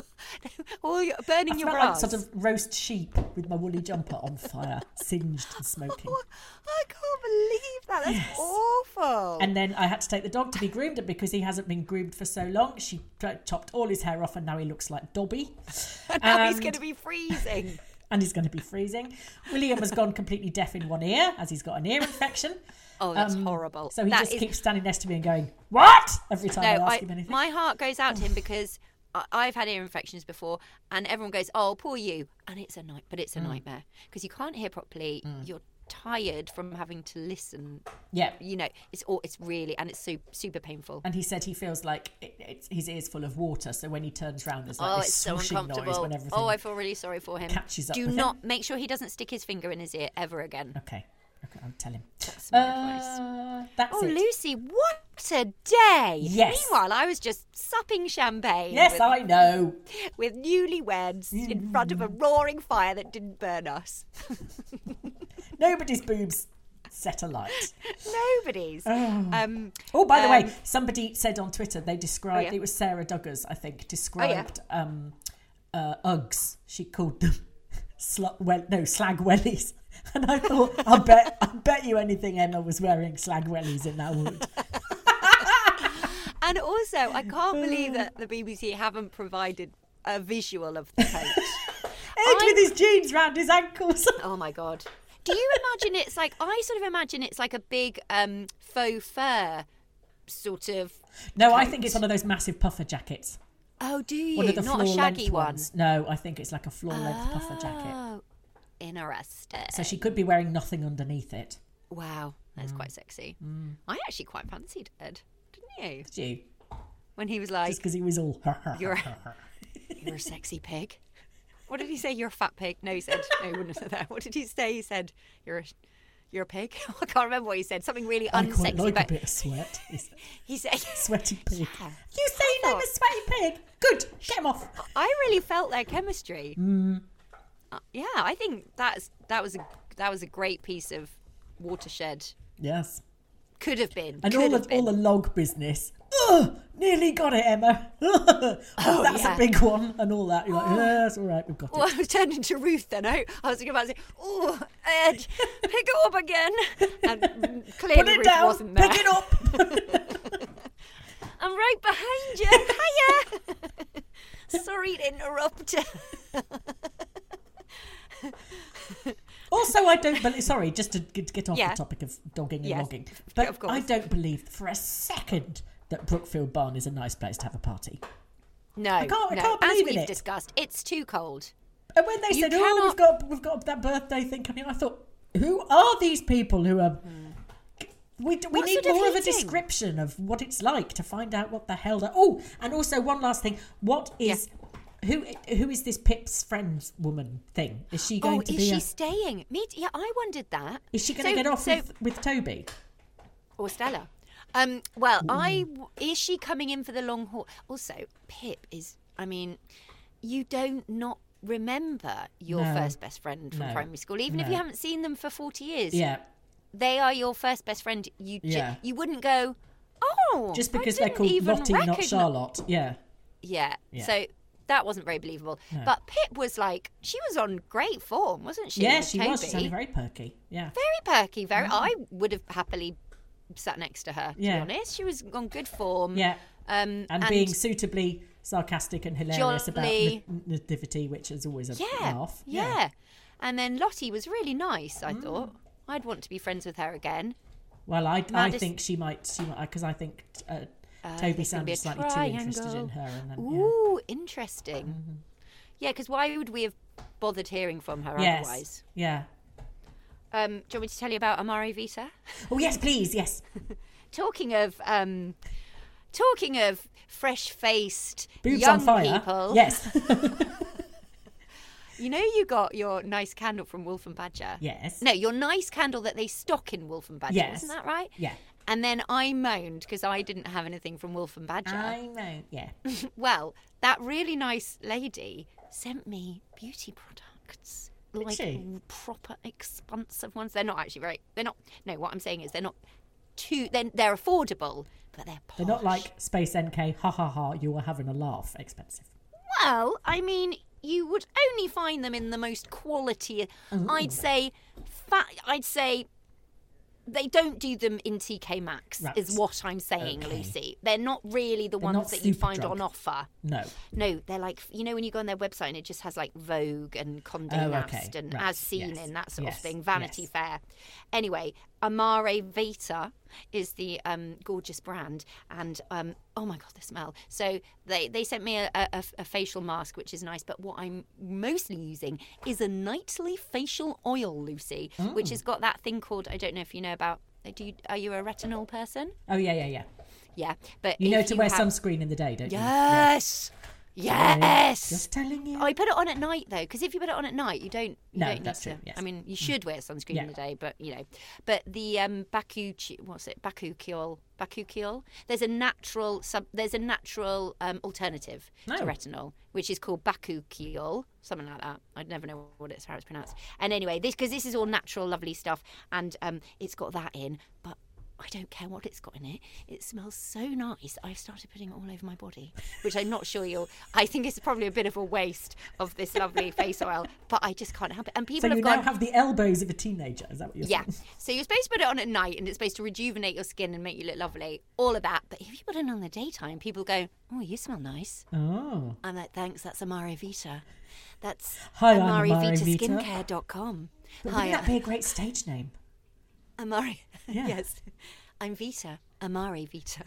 All your, burning I your felt like bras. sort of roast sheep with my woolly jumper on fire, singed and smoking. I can't believe that. That's Yes. awful. And then I had to take the dog to be groomed, and because he hasn't been groomed for so long, she chopped all his hair off, and now he looks like Dobby. And now he's And- going to be freezing. And he's going to be freezing. William has gone completely deaf in one ear, as he's got an ear infection. Oh, that's Um, horrible. So he That just is- keeps standing next to me and going, "What?" every time I No, ask I, him anything. my heart goes out to him because I- I've had ear infections before, and everyone goes, "Oh, poor you," and it's a night, but it's a Mm. nightmare because you can't hear properly. You're tired from having to listen. Yeah. You know, it's all it's really and it's super, super painful. And he said he feels like it, it's, his ear's full of water, so when he turns round, there's like Oh, this it's so swooshing noise uncomfortable. when everything Oh, I feel really sorry for him. catches up Do with not him. make sure he doesn't stick his finger in his ear ever again. Okay, okay, I'll tell him. That's my advice. Uh, that's Oh, it. Lucy, what a day! Yes. Meanwhile, I was just supping champagne. Yes, with, I know. with newlyweds in front of a roaring fire that didn't burn us. Nobody's boobs set alight. Nobody's. Um, Oh, by the um, way, somebody said on Twitter they described Oh, yeah. it was Sarah Duggars, I think, described um, uh, Uggs. She called them slut well, no slag wellies, and I thought, I bet, I bet you anything Emma was wearing slag wellies in that wood. and also, I can't believe that the B B C haven't provided a visual of the coat. Ed with his jeans round his ankles. Oh my God. Do you imagine it's like, I sort of imagine it's like a big um, faux fur sort of. No, I coat. think it's one of those massive puffer jackets. Oh, do you? One of the Not a floor shaggy length one. ones. No, I think it's like a floor length puffer jacket. Oh, interesting. So she could be wearing nothing underneath it. Wow, that's Mm. quite sexy. I actually quite fancied Ed, didn't you? Did you? When he was like, Just because he was all. You're a, you're a sexy pig. What did he say? You're a fat pig. No, he said. No, he wouldn't have said that. What did he say? He said, "You're a, you're a pig. I can't remember what he said. Something really I unsexy. quite like but a bit of sweat. he said, "Sweaty pig." Yeah. You say your name thought- is Sweaty Pig? Good. Get him off. I really felt their chemistry. Mm. Uh, yeah, I think that's that was a that was a great piece of watershed. Yes. Could have been. And could all have the been. all the log business. Ugh, nearly got it, Emma. oh, that's yeah. a big one, and all that. You're like, yeah, that's all right, we've got Well, it. I was turned into Ruth then. I, I was thinking about saying, "Oh, Ed, pick it up again." And clearly Put it Ruth down. wasn't there. Pick it up. I'm right behind you. Hiya. Sorry to interrupt. Also, I don't believe. Sorry, just to get get off Yeah. the topic of dogging and Yes, logging, but of course. I don't believe for a second that Brookfield Barn is a nice place to have a party. No, I can't- I no. can't As believe in we've it. discussed, it's too cold. And when they You said, "Oh, we've cannot- got we've got that birthday thing coming," I thought, "Who are these people who are?" We, we What need sort of more of a heating? description of what it's like to find out what the hell. That, oh, and also one last thing: what is who who is this Pip's friend woman thing? Is she going Oh, to is be? she a, staying? Me, t- yeah, I wondered that. is she going to So- get off so- with, with Toby? or Stella? Um, well, I is she coming in for the long haul? Also, Pip is. I mean, you don't not remember your No. first best friend from No. primary school, even if No. you haven't seen them for forty years. Yeah, They are your first best friend. You ju- Yeah. you wouldn't go, oh, just I because they're didn't called even Lottie, not recognise-" Charlotte. Yeah, Yeah. Yeah. So that wasn't very believable. No. But Pip was like, she was on great form, wasn't she? yeah, with she Toby? was. She sounded very perky. Yeah, Very perky. Very. I would have happily sat next to her. To Yeah. be honest, she was on good form. yeah. Um, and, being suitably sarcastic and hilarious Jolly. about na- nativity, which is always a yeah, laugh. yeah, And then Lottie was really nice. Mm. I thought I'd want to be friends with her again. Well, I, I Maddis- think she might, she might, because I think uh, Uh, Toby there's gonna be a sounded slightly too interested triangle. in her. And then, Ooh, interesting. Yeah, because why would we have bothered hearing from her yeah. otherwise? Yes. Yeah. Um, do you want me to tell you about Amari Vita? Oh yes, please. Yes. Talking of, um, talking of fresh-faced Boobs young on fire. people. Yes. You know, you got your nice candle from Wolf and Badger. Yes. No, your nice candle that they stock in Wolf and Badger. Yes. Isn't that right? Yeah. And then I moaned because I didn't have anything from Wolf and Badger. I know. Yeah. Well, that really nice lady sent me beauty products. Did like she? proper expensive ones. They're not actually very. They're not. No, what I'm saying is they're not too. They're, they're affordable, but they're posh. They're not like Space N K. Ha ha ha! You are having a laugh. Expensive. Well, I mean, you would only find them in the most quality. I'd say. Fa- I'd say. They don't do them in T K Maxx, Right. is what I'm saying, Okay. Lucy. They're not really the They're ones not that you find Superdrug. on offer. No. No, they're like, you know, when you go on their website and it just has like Vogue and Condé Oh, Nast okay. and Right. As Seen Yes. in, that sort Yes. of thing, Vanity Yes. Fair. Anyway, Amare Vita is the um, gorgeous brand. And um, oh my God, the smell. So they, they sent me a, a, a facial mask, which is nice. But what I'm mostly using is a nightly facial oil, Lucy, which has got that thing called, I don't know if you know about, do you, are you a retinol person? Oh yeah, yeah, yeah. Yeah. But You know if to wear have- sunscreen in the day, don't you? Yes. Yeah. Yes. Just telling you. I put it on at night though, because if you put it on at night, you don't. You No, don't that's need true, to, yes. I mean, you should wear sunscreen Yeah. in the day, but you know, but the um, Baku, what's it? Bakuchiol, Bakuchiol. There's a natural sub. There's a natural um, alternative to Oh. retinol, which is called Bakuchiol, something like that. I'd never know what it's how it's pronounced. And anyway, this because this is all natural, lovely stuff, and um, it's got that in, but. I don't care what it's got in it. It smells so nice. I've started putting it all over my body, which I'm not sure you'll... I think it's probably a bit of a waste of this lovely face oil, but I just can't help it. And people so have you gone... now have the elbows of a teenager. Is that what you're Yeah. saying? So you're supposed to put it on at night and it's supposed to rejuvenate your skin and make you look lovely. All of that. But if you put it on in the daytime, people go, oh, you smell nice. Oh. I'm like, thanks, that's Amari Vita. That's Hi, I'm amari Amari vita Vita. skincare dot com. But Hi, wouldn't that be a great stage name? Amari. Yeah. Yes. I'm Vita. Amari Vita.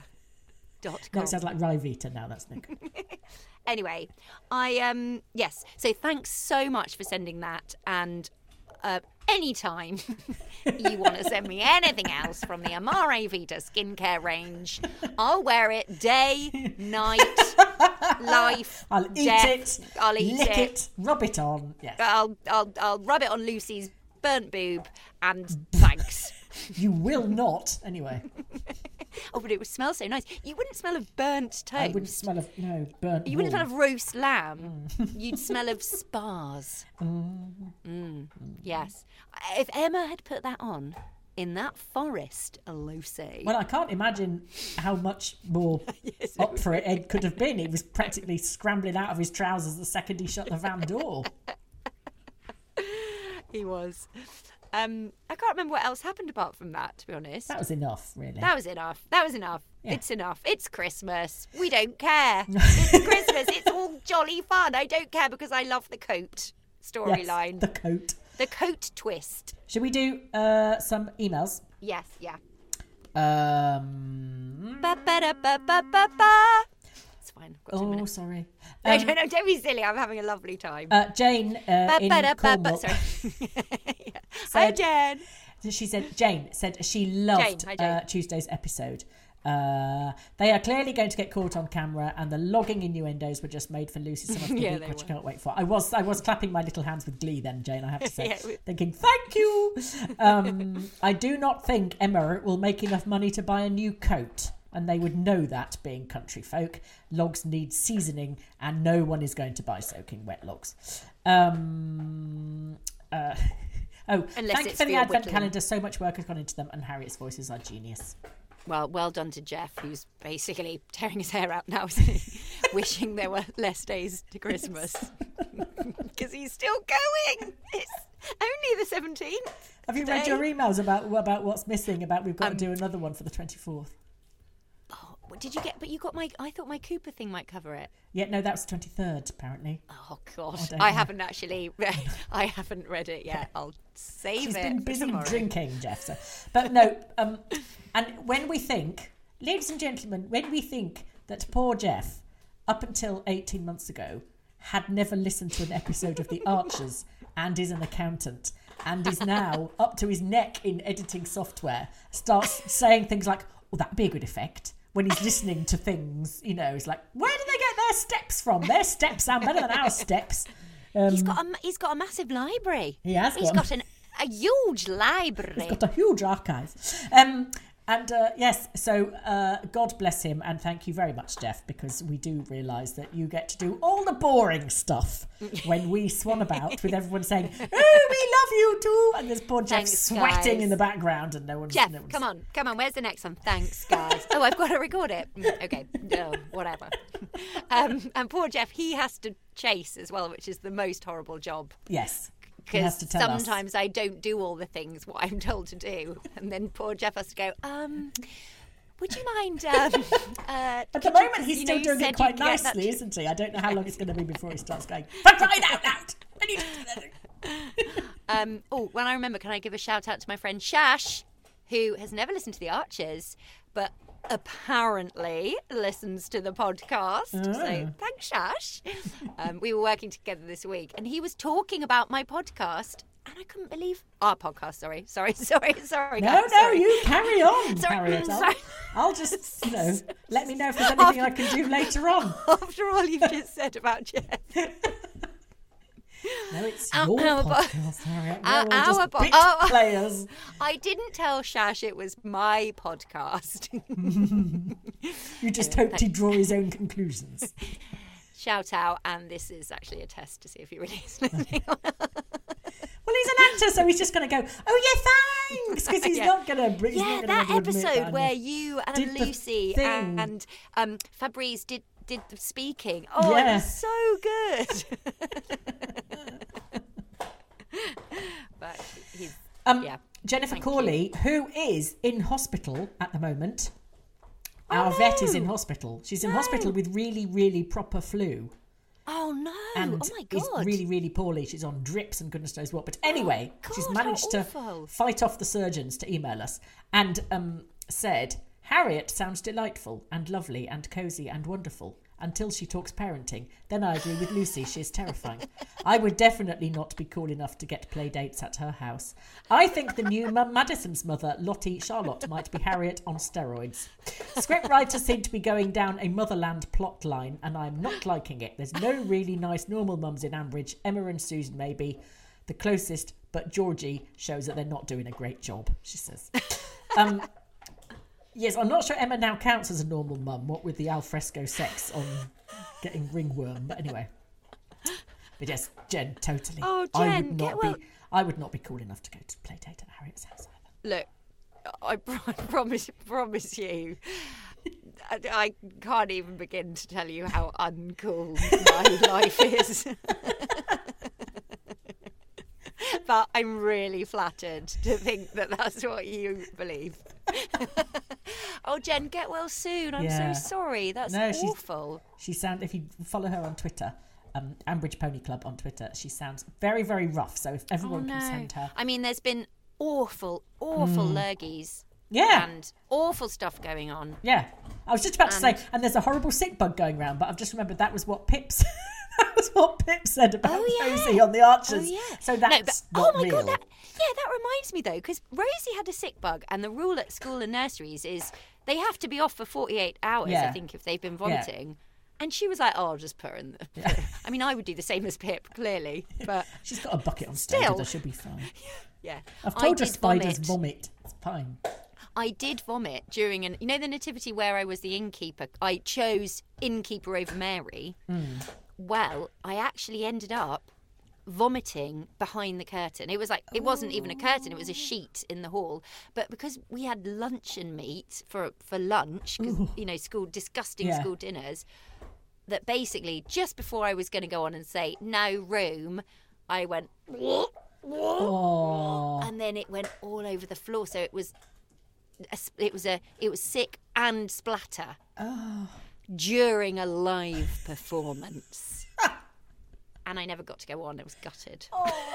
Dot No, com. it sounds like Ryvita now. That's no good. Anyway, I um yes. So thanks so much for sending that. And uh, anytime you want to send me anything else from the Amare Vita skincare range, I'll wear it day, night, life. I'll eat death. it. I'll eat lick it. it. Rub it on. Yes. I'll I'll I'll rub it on Lucy's burnt boob and thanks. You will not, anyway. Oh, but it would smell so nice. You wouldn't smell of burnt toast. I wouldn't smell of, no, burnt You wouldn't wool. smell of roast lamb. Mm. You'd smell of spars. Mm. Mm. Yes. If Emma had put that on in that forest, Lucy. Well, I can't imagine how much more yes, up for it Ed could have been. He was practically scrambling out of his trousers the second he shut the van door. He was. Um, I can't remember what else happened apart from that, to be honest. That was enough, really. That was enough. That was enough. Yeah. It's enough. It's Christmas. We don't care. It's Christmas. It's all jolly fun. I don't care because I love the coat storyline. Yes, the coat. The coat twist. Should we do uh, some emails? Yes, yeah. Um... Ba, ba, da, ba, ba, ba, ba. It's fine. I've got two Oh, minutes. sorry. No, Um, no, no, don't be silly. I'm having a lovely time. uh, Jane uh, Ba, in ba, da, ba, ba. Cornwall. Sorry. Yeah. Hi, Said- Jen. She said, Jane said she loved Jane, hi, Jane. uh, Tuesday's episode. Uh, they are clearly going to get caught on camera, and the logging innuendos were just made for Lucy so much the Yeah, week, they which I were. can't wait for. I was I was clapping my little hands with glee then, Jane, I have to say, Yeah, we- thinking, thank you. Um, I do not think Emma will make enough money to buy a new coat, and they would know that, being country folk. Logs need seasoning, and no one is going to buy soaking wet logs. Um, uh, oh, Unless thank you it's for the for your advent whittling. calendar. So much work has gone into them, and Harriet's voices are genius. Well, well done to Jeff, who's basically tearing his hair out now, isn't he? Wishing there were less days to Christmas. Because he's still going. It's only the seventeenth. Have you read today. your emails about about what's missing? About we've got Um, to do another one for the twenty-fourth. Oh, what did you get? But you got my. I thought my Cooper thing might cover it. Yeah, no, that was twenty-third apparently. Oh God, I don't I know. haven't actually. I haven't read it yet. I'll save She's it. been for busy tomorrow. drinking, Jeff. So. But no, um, and when we think, ladies and gentlemen, when we think that poor Jeff, up until eighteen months ago, had never listened to an episode of The Archers and is an accountant and is now up to his neck in editing software, starts saying things like, oh, that'd be a good effect. When he's listening to things, you know, he's like, where do they get their steps from? Their steps sound better than our steps. Um, He's got a. He's got a massive library. He has He's got- got an a huge library. He's got a huge archive. Um, and uh, yes, so uh, God bless him, and thank you very much, Jeff, because we do realise that you get to do all the boring stuff when we swan about with everyone saying, oh, we love you too, and there's poor Jeff Thanks, sweating guys. in the background and no one's... Jeff, no one's... come on, come on. Where's the next one? Thanks, guys. Oh, I've got to record it. Mm, Okay, no, whatever. Um, and poor Jeff, he has to chase as well, which is the most horrible job. Yes. He has Because to tell us. sometimes I don't do all the things what I'm told to do, and then poor Jeff has to go. Um, would you mind? Um, uh, At the could you- moment, he's you still know, you doing said it quite you'd get that- nicely, isn't he? I don't know how long it's going to be before he starts going, for crying out loud! I need to do that. Um, oh, well, I remember, can I give a shout out to my friend Shash, who has never listened to The Archers, but apparently listens to the podcast. Ah. So thanks, Shash. Um, we were working together this week, and he was talking about my podcast, and I couldn't believe our podcast. Sorry, sorry, sorry, sorry. No, guys, no, sorry. you carry on, Sorry, Harriet. I'll, sorry. I'll just, you know, let me know if there's anything I can do later on. After all you've just said about Jeff. No, it's Our- your our bo- podcast, Harriet. We're our- all just our bo- bit oh. players. I didn't tell Shash it was my podcast. You just hoped he'd draw his own conclusions. Shout out, and this is actually a test to see if he really is listening. Well, he's an actor, so he's just going to go, oh, yeah, thanks, because he's Yeah. not going to... Yeah, that episode where you and Did the Lucy thing. and um, Fabrice did did the speaking. Oh, Yeah. it was so good. But he's Um, yeah. Jennifer Thank Corley, who is in hospital at the moment. Our vet is in hospital. She's in hospital with really, really proper flu. Oh no! And oh my is god! really, really poorly. She's on drips and goodness knows what. But anyway, God, she's how managed to awful. fight off the surgeons to email us and um, said, Harriet sounds delightful and lovely and cosy and wonderful until she talks parenting. Then I agree with Lucy, she is terrifying. I would definitely not be cool enough to get play dates at her house. I think the new Mum Madison's mother, Lottie Charlotte, might be Harriet on steroids. Scriptwriters seem to be going down a motherland plot line, and I'm not liking it. There's no really nice normal mums in Ambridge. Emma and Susan maybe. The closest, but Georgie shows that they're not doing a great job, she says. Um, yes, I'm not sure Emma now counts as a normal mum, what with the alfresco sex on getting ringworm. But anyway. But yes, Jen, totally. Oh, Jen, I would not get well. be. I would not be cool enough to go to play date at Harriet's house either. Look, I, I promise, promise you, I, I can't even begin to tell you how uncool my life is. But I'm really flattered to think that that's what you believe. Oh, Jen, get well soon. I'm Yeah. so sorry. That's No, she's- awful. She sound if you follow her on Twitter, um, Ambridge Pony Club on Twitter, she sounds very, very rough. So if everyone Oh, can no. send her, I mean, there's been awful, awful lurgies. yeah, And awful stuff going on. yeah. I was just about to And- say, and there's a horrible sick bug going around, but I've just remembered that was what Pips. That was what Pip said about Oh, yeah. Rosie on the Archers. Oh, yeah. So No, that's but- not oh my real. god, that, yeah, that reminds me though, because Rosie had a sick bug, and the rule at school and nurseries is they have to be off for forty-eight hours. Yeah. I think if they've been vomiting, and she was like, "Oh, I'll just put her in." The... Yeah. I mean, I would do the same as Pip, clearly, but She's got a bucket on stage, Still. and she'll be fine. yeah, I've I told her did spiders vomit. vomit. It's fine. I did vomit during an, you know, the nativity where I was the innkeeper. I chose innkeeper over Mary. Mm. Well, I actually ended up vomiting behind the curtain. It was like, it wasn't even a curtain, it was a sheet in the hall. But because we had luncheon meat for for lunch, because, you know, school, disgusting Yeah. school dinners, that basically just before I was going to go on and say, no room, I went, Oh, and then it went all over the floor. So it was, a, it was a, it was sick and splatter during a live performance. And I never got to go on. I was gutted.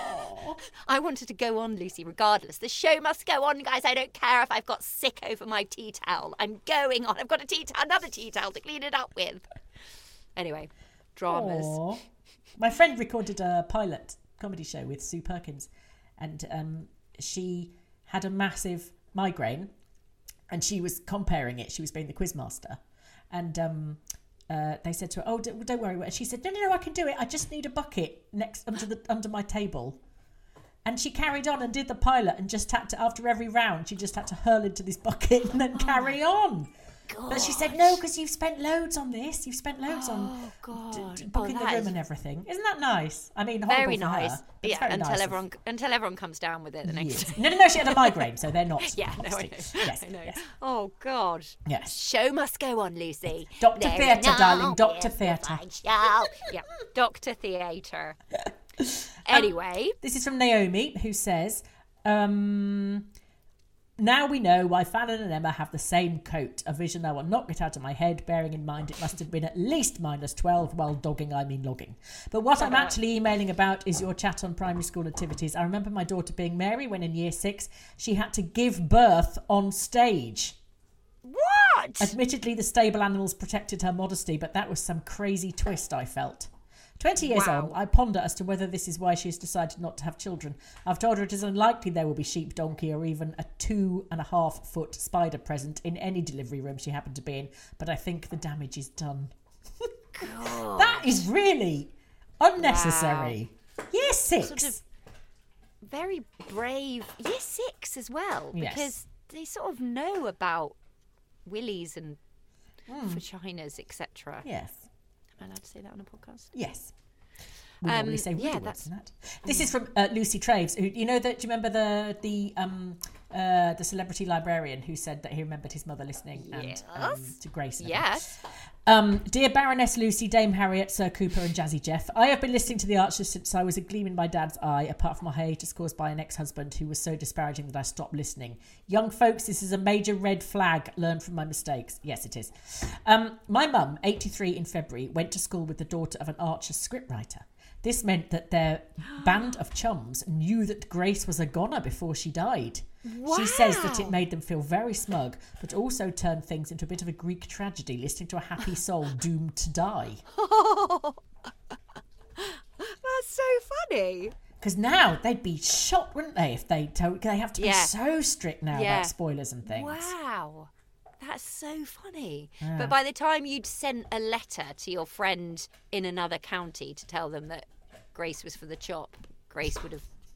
I wanted to go on, Lucy, regardless. The show must go on, guys. I don't care if I've got sick over my tea towel. I'm going on. I've got a tea towel, another tea towel to clean it up with. Anyway, dramas. Aw. My friend recorded a pilot comedy show with Sue Perkins, and um, she had a massive migraine, and she was comparing it. She was being the quizmaster, and um, uh, they said to her, "Oh, don't, don't worry." And she said, "No, no, no, I can do it. I just need a bucket next under the under my table." And she carried on and did the pilot, and just had to, after every round, she just had to hurl into this bucket and then carry on. But she said, no, because you've spent loads on this. You've spent loads on Oh, God. d- d- booking Oh, the that room is and everything. Isn't that nice? I mean, horrible Very for nice. her, but it's Yeah, very until nice of- everyone until everyone comes down with it the next Yes. day. No, no, no, she had a migraine, so they're not. Yeah, no, I know. obviously. Yes, I know. yes. Oh, God. Yes. Show must go on, Lucy. Doctor There Theatre, is darling, no Doctor way Theatre. to show. Yeah, Doctor Theatre. Anyway, This is from Naomi, who says, um, now we know why Fallon and Emma have the same coat. A vision I will not get out of my head, bearing in mind it must have been at least minus twelve, while dogging I mean logging. But what I'm actually emailing about is your chat on primary school activities. I remember my daughter being Mary when in year six she had to give birth on stage. what? Admittedly, the stable animals protected her modesty, but that was some crazy twist I felt. Twenty years Wow. on, I ponder as to whether this is why she has decided not to have children. I've told her it is unlikely there will be sheep, donkey, or even a two and a half foot spider present in any delivery room she happened to be in, but I think the damage is done. That is really unnecessary. Year six. Sort of very brave. Year six as well, Yes. because they sort of know about willies and Hmm. vaginas, et cetera. Yes. Am I allowed to say that on a podcast? Yes. We Um, normally say yeah, riddle that's- words in that. This is from uh, Lucy Traves. Who, you know that? Do you remember the the um uh the celebrity librarian who said that he remembered his mother listening and um, Yes. to Grace? and everything? Yes. Um, dear Baroness Lucy, Dame Harriet, Sir Cooper, and Jazzy Jeff, I have been listening to the Archers since I was a gleam in my dad's eye. Apart from a hiatus caused by an ex-husband who was so disparaging that I stopped listening. Young folks, this is a major red flag. Learn from my mistakes. Yes, it is. Um, my mum, eighty-three in February, went to school with the daughter of an Archer scriptwriter. This meant that their band of chums knew that Grace was a goner before she died. She says that it made them feel very smug, but also turned things into a bit of a Greek tragedy, listening to a happy soul doomed to die. That's so funny. Because now they'd be shot, wouldn't they, if they told... They have to be Yeah. so strict now Yeah. about spoilers and things. Wow. That's so funny. But by the time you'd sent a letter to your friend in another county to tell them that Grace was for the chop, Grace would have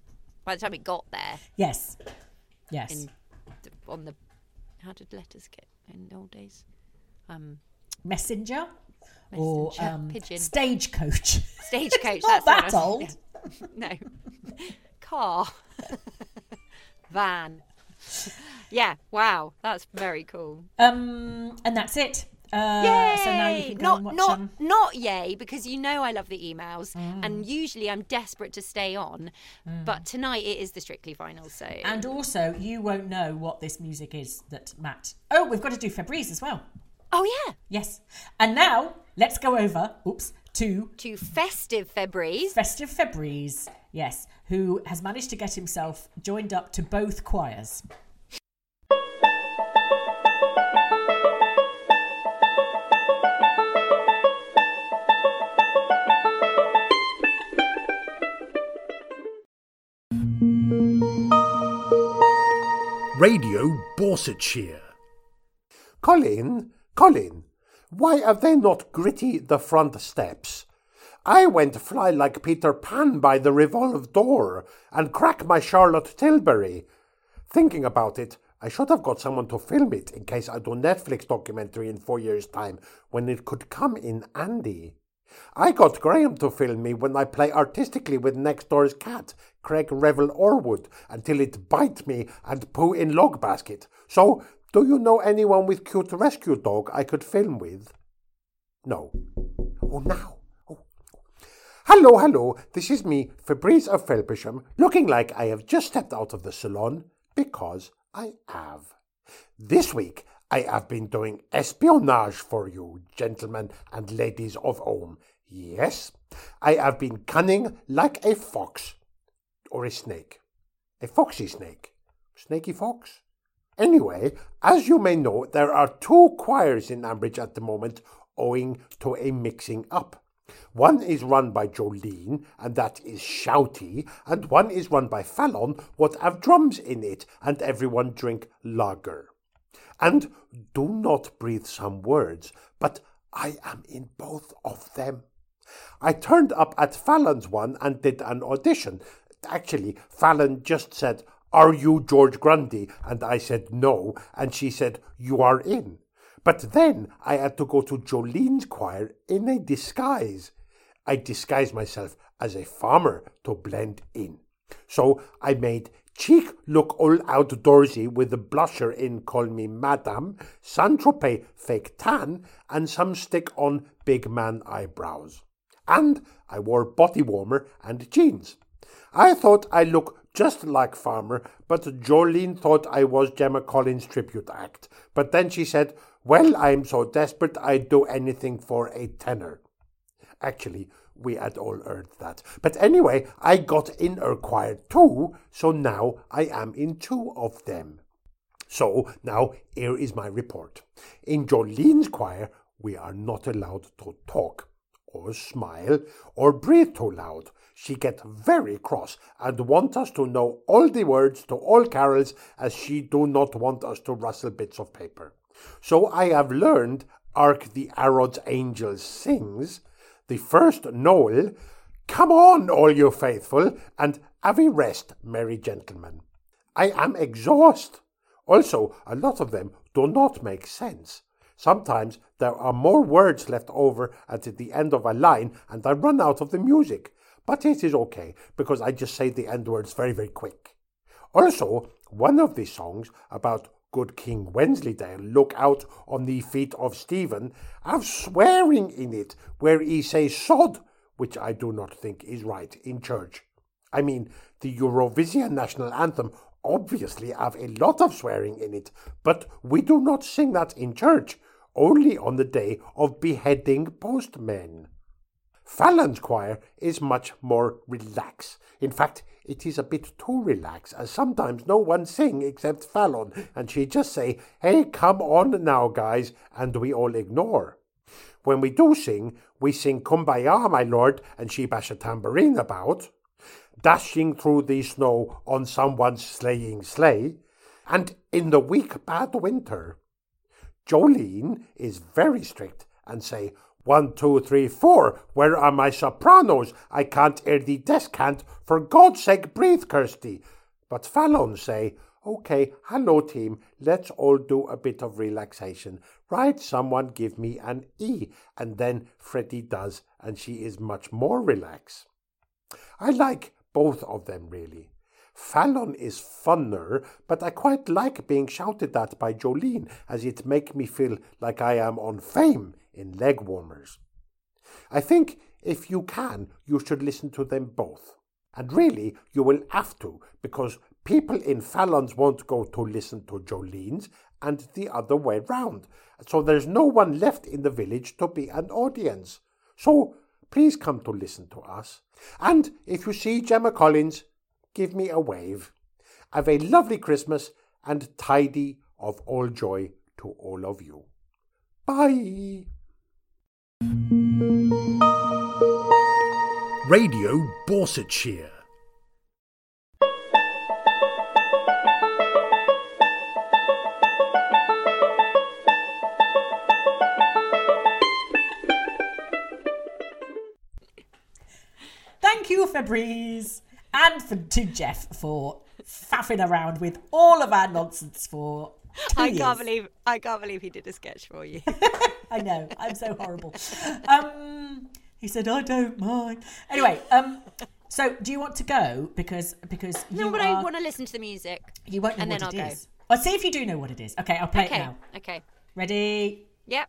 by the time it got there. Yes. Yes. In, on the, how did letters get in the old days? Um, Messenger, or messenger, um, pigeon. Stagecoach. Stagecoach. Not That's that what I was- old. No. Car. Van. Yeah, wow. That's very cool. Um, and that's it. Uh, Yay! So now you can go not, and watch not, um, not yay, because you know I love the emails, Mm. and usually I'm desperate to stay on, but tonight it is the Strictly final, so... And also, you won't know what this music is that Matt... Oh, we've got to do Febreze as well. Oh, yeah. Yes. And now, let's go over, oops, to To Festive Febreze. Festive Febreze, yes, who has managed to get himself joined up to both choirs. Radio Borsetshire. Colin, Colin, why have they not gritty the front steps? I went fly like Peter Pan by the revolved door and crack my Charlotte Tilbury. Thinking about it, I should have got someone to film it in case I do Netflix documentary in four years' time when it could come in handy. I got Graham to film me when I play artistically with next door's cat, Craig Revel Orwood, until it bite me and poo in log basket. So, do you know anyone with cute rescue dog I could film with? No. Oh, now. Oh. Hello, hello. This is me, Febreze of Felpersham, looking like I have just stepped out of the salon, because I have. This week, I have been doing espionage for you, gentlemen and ladies of home. Yes, I have been cunning like a fox. Or a snake. A foxy snake. Snaky fox? Anyway, as you may know, there are two choirs in Ambridge at the moment owing to a mixing up. One is run by Jolene, and that is shouty, and one is run by Fallon, what have drums in it, and everyone drink lager. And do not breathe some words, but I am in both of them. I turned up at Fallon's one and did an audition. Actually, Fallon just said, "Are you George Grundy?" And I said no, and she said, "You are in." But then I had to go to Jolene's choir in a disguise. I disguised myself as a farmer to blend in. So I made cheek look all outdoorsy with the blusher in Call Me Madame, Saint-Tropez fake tan, and some stick on big man eyebrows. And I wore body warmer and jeans. I thought I looked just like Farmer, but Jolene thought I was Gemma Collins' tribute act. But then she said, "Well, I'm so desperate I'd do anything for a tenner." Actually, we had all heard that. But anyway, I got in her choir too, so now I am in two of them. So now here is my report. In Jolene's choir, we are not allowed to talk, or smile, or breathe too loud. She get very cross and want us to know all the words to all carols, as she do not want us to rustle bits of paper. So I have learned Ark the Arrod's Angels sings, the first Noel, "Come on, all you faithful, and have a rest, merry gentlemen." I am exhausted. Also, a lot of them do not make sense. Sometimes there are more words left over at the end of a line and I run out of the music. But it is okay, because I just say the end words very, very quick. Also, one of the songs about good King Wensleydale look out on the feet of Stephen have swearing in it, where he says sod, which I do not think is right in church. I mean, the Eurovision national anthem obviously have a lot of swearing in it, but we do not sing that in church, only on the day of beheading postmen. Fallon's choir is much more relaxed. In fact, it is a bit too relaxed, as sometimes no one sing except Fallon, and she just say, "Hey, come on now, guys," and we all ignore. When we do sing, we sing "Kumbaya, my lord," and she bash a tambourine about, dashing through the snow on someone's sleighing sleigh, and in the weak bad winter. Jolene is very strict and say, One, two, three, four. Where are my sopranos? I can't hear the descant. For God's sake, breathe, Kirsty. But Fallon say, OK, hello, team. Let's all do a bit of relaxation. Right, someone give me an E. And then Freddie does, and she is much more relaxed. I like both of them, really. Fallon is funner, but I quite like being shouted at by Jolene, as it make me feel like I am on Fame in leg warmers. I think if you can, you should listen to them both. And really, you will have to, because people in Fallon's won't go to listen to Jolene's, and the other way round. So there's no one left in the village to be an audience. So please come to listen to us. And if you see Gemma Collins, give me a wave. Have a lovely Christmas and tidy of all joy to all of you. Bye. Radio Borsetshire. Thank you, Fabrice, and for, to Jeff for faffing around with all of our nonsense for two I years. can't believe I can't believe he did a sketch for you. I know, I'm so horrible. Um, he said, I don't mind. Anyway, um, so do you want to go? Because because you No, but are, I want to listen to the music. You won't know and what then it I'll is. I'll see if you do know what it is. Okay, I'll play Okay. it now. Okay. Ready? Yep.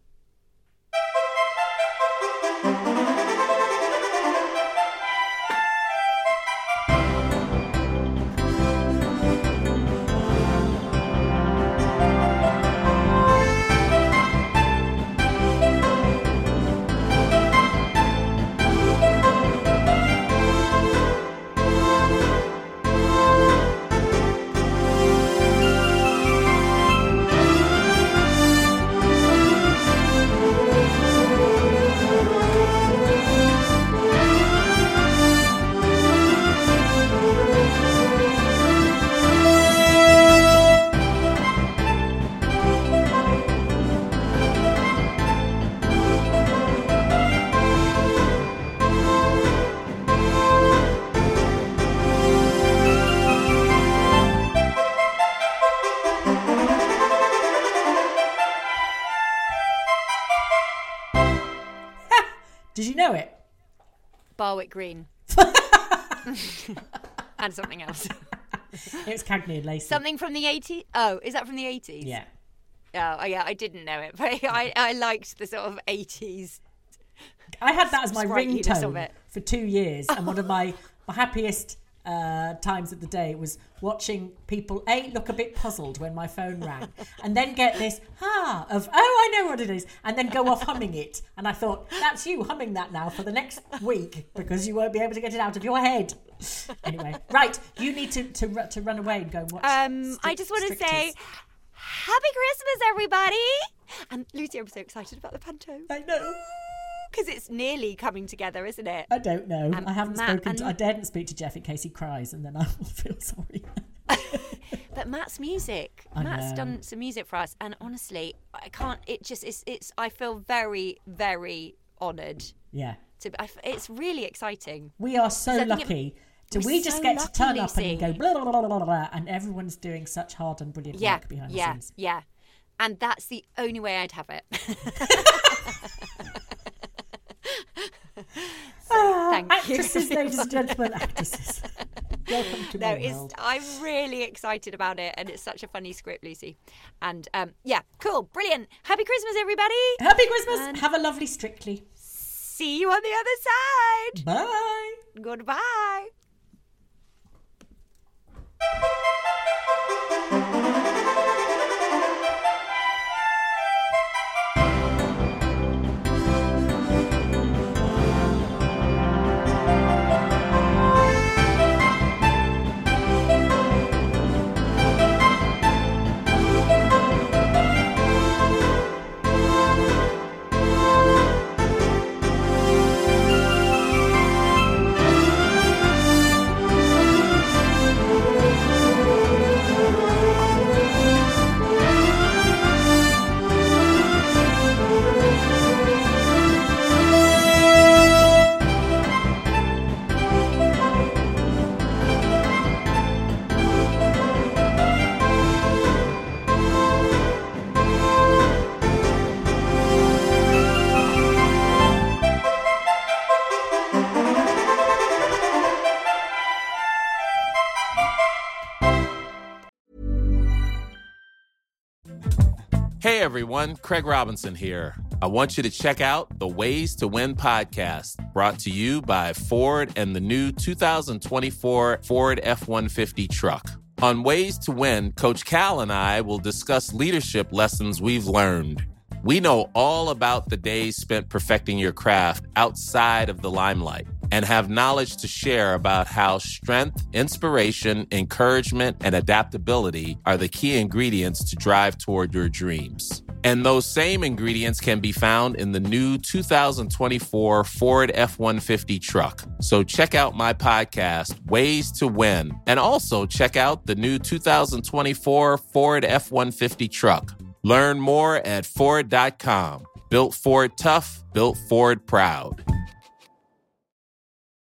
Did you know it? Barwick Green. And something else. It's Cagney and Lacey. Something from the eighties? Oh, is that from the eighties? Yeah. Oh, yeah, I didn't know it, but I, I liked the sort of eighties. I had that as my sprightliness of ringtone it. for two years, and one of my, my happiest uh, times of the day was watching people A, look a bit puzzled when my phone rang, and then get this ah of oh I know what it is, and then go off humming it, and I thought that's you humming that now for the next week because you won't be able to get it out of your head. Anyway, right, you need to to, ru- to run away and go and watch. Um, Strict- I just want to Stricters. say Happy Christmas, everybody! And Lucy, I'm so excited about the panto. I know. Because it's nearly coming together, isn't it? I don't know. Um, I haven't Matt spoken. To, and- I daren't speak to Jeff in case he cries, and then I will feel sorry. But Matt's music. I Matt's know. done some music for us, and honestly, I can't. It just it's it's. I feel very very honoured. Yeah. To I, it's really exciting. We are so 'Cause I think it- lucky. Do we're we just so get to lucky, turn up Lucy. and go blah, blah, blah, blah, blah, blah, and everyone's doing such hard and brilliant Yeah, work behind yeah, the scenes. yeah. And that's the only way I'd have it. So, thank Actresses, you. ladies and gentlemen, actresses. Welcome to No, my it's, world. I'm really excited about it, and it's such a funny script, Lucy. And um, yeah, cool, brilliant. Happy Christmas, everybody. Happy Christmas. And Have a lovely Strictly. see you on the other side. Bye. Goodbye. Hey everyone, Craig Robinson here. I want you to check out the Ways to Win podcast, brought to you by Ford and the new two thousand twenty-four Ford F one fifty truck. On Ways to Win, Coach Cal and I will discuss leadership lessons we've learned. We know all about the days spent perfecting your craft outside of the limelight and have knowledge to share about how strength, inspiration, encouragement, and adaptability are the key ingredients to drive toward your dreams. And those same ingredients can be found in the new two thousand twenty-four Ford F one fifty truck. So check out my podcast, Ways to Win, and also check out the new two thousand twenty-four Ford F one fifty truck. Learn more at Ford dot com. Built Ford tough, built Ford proud.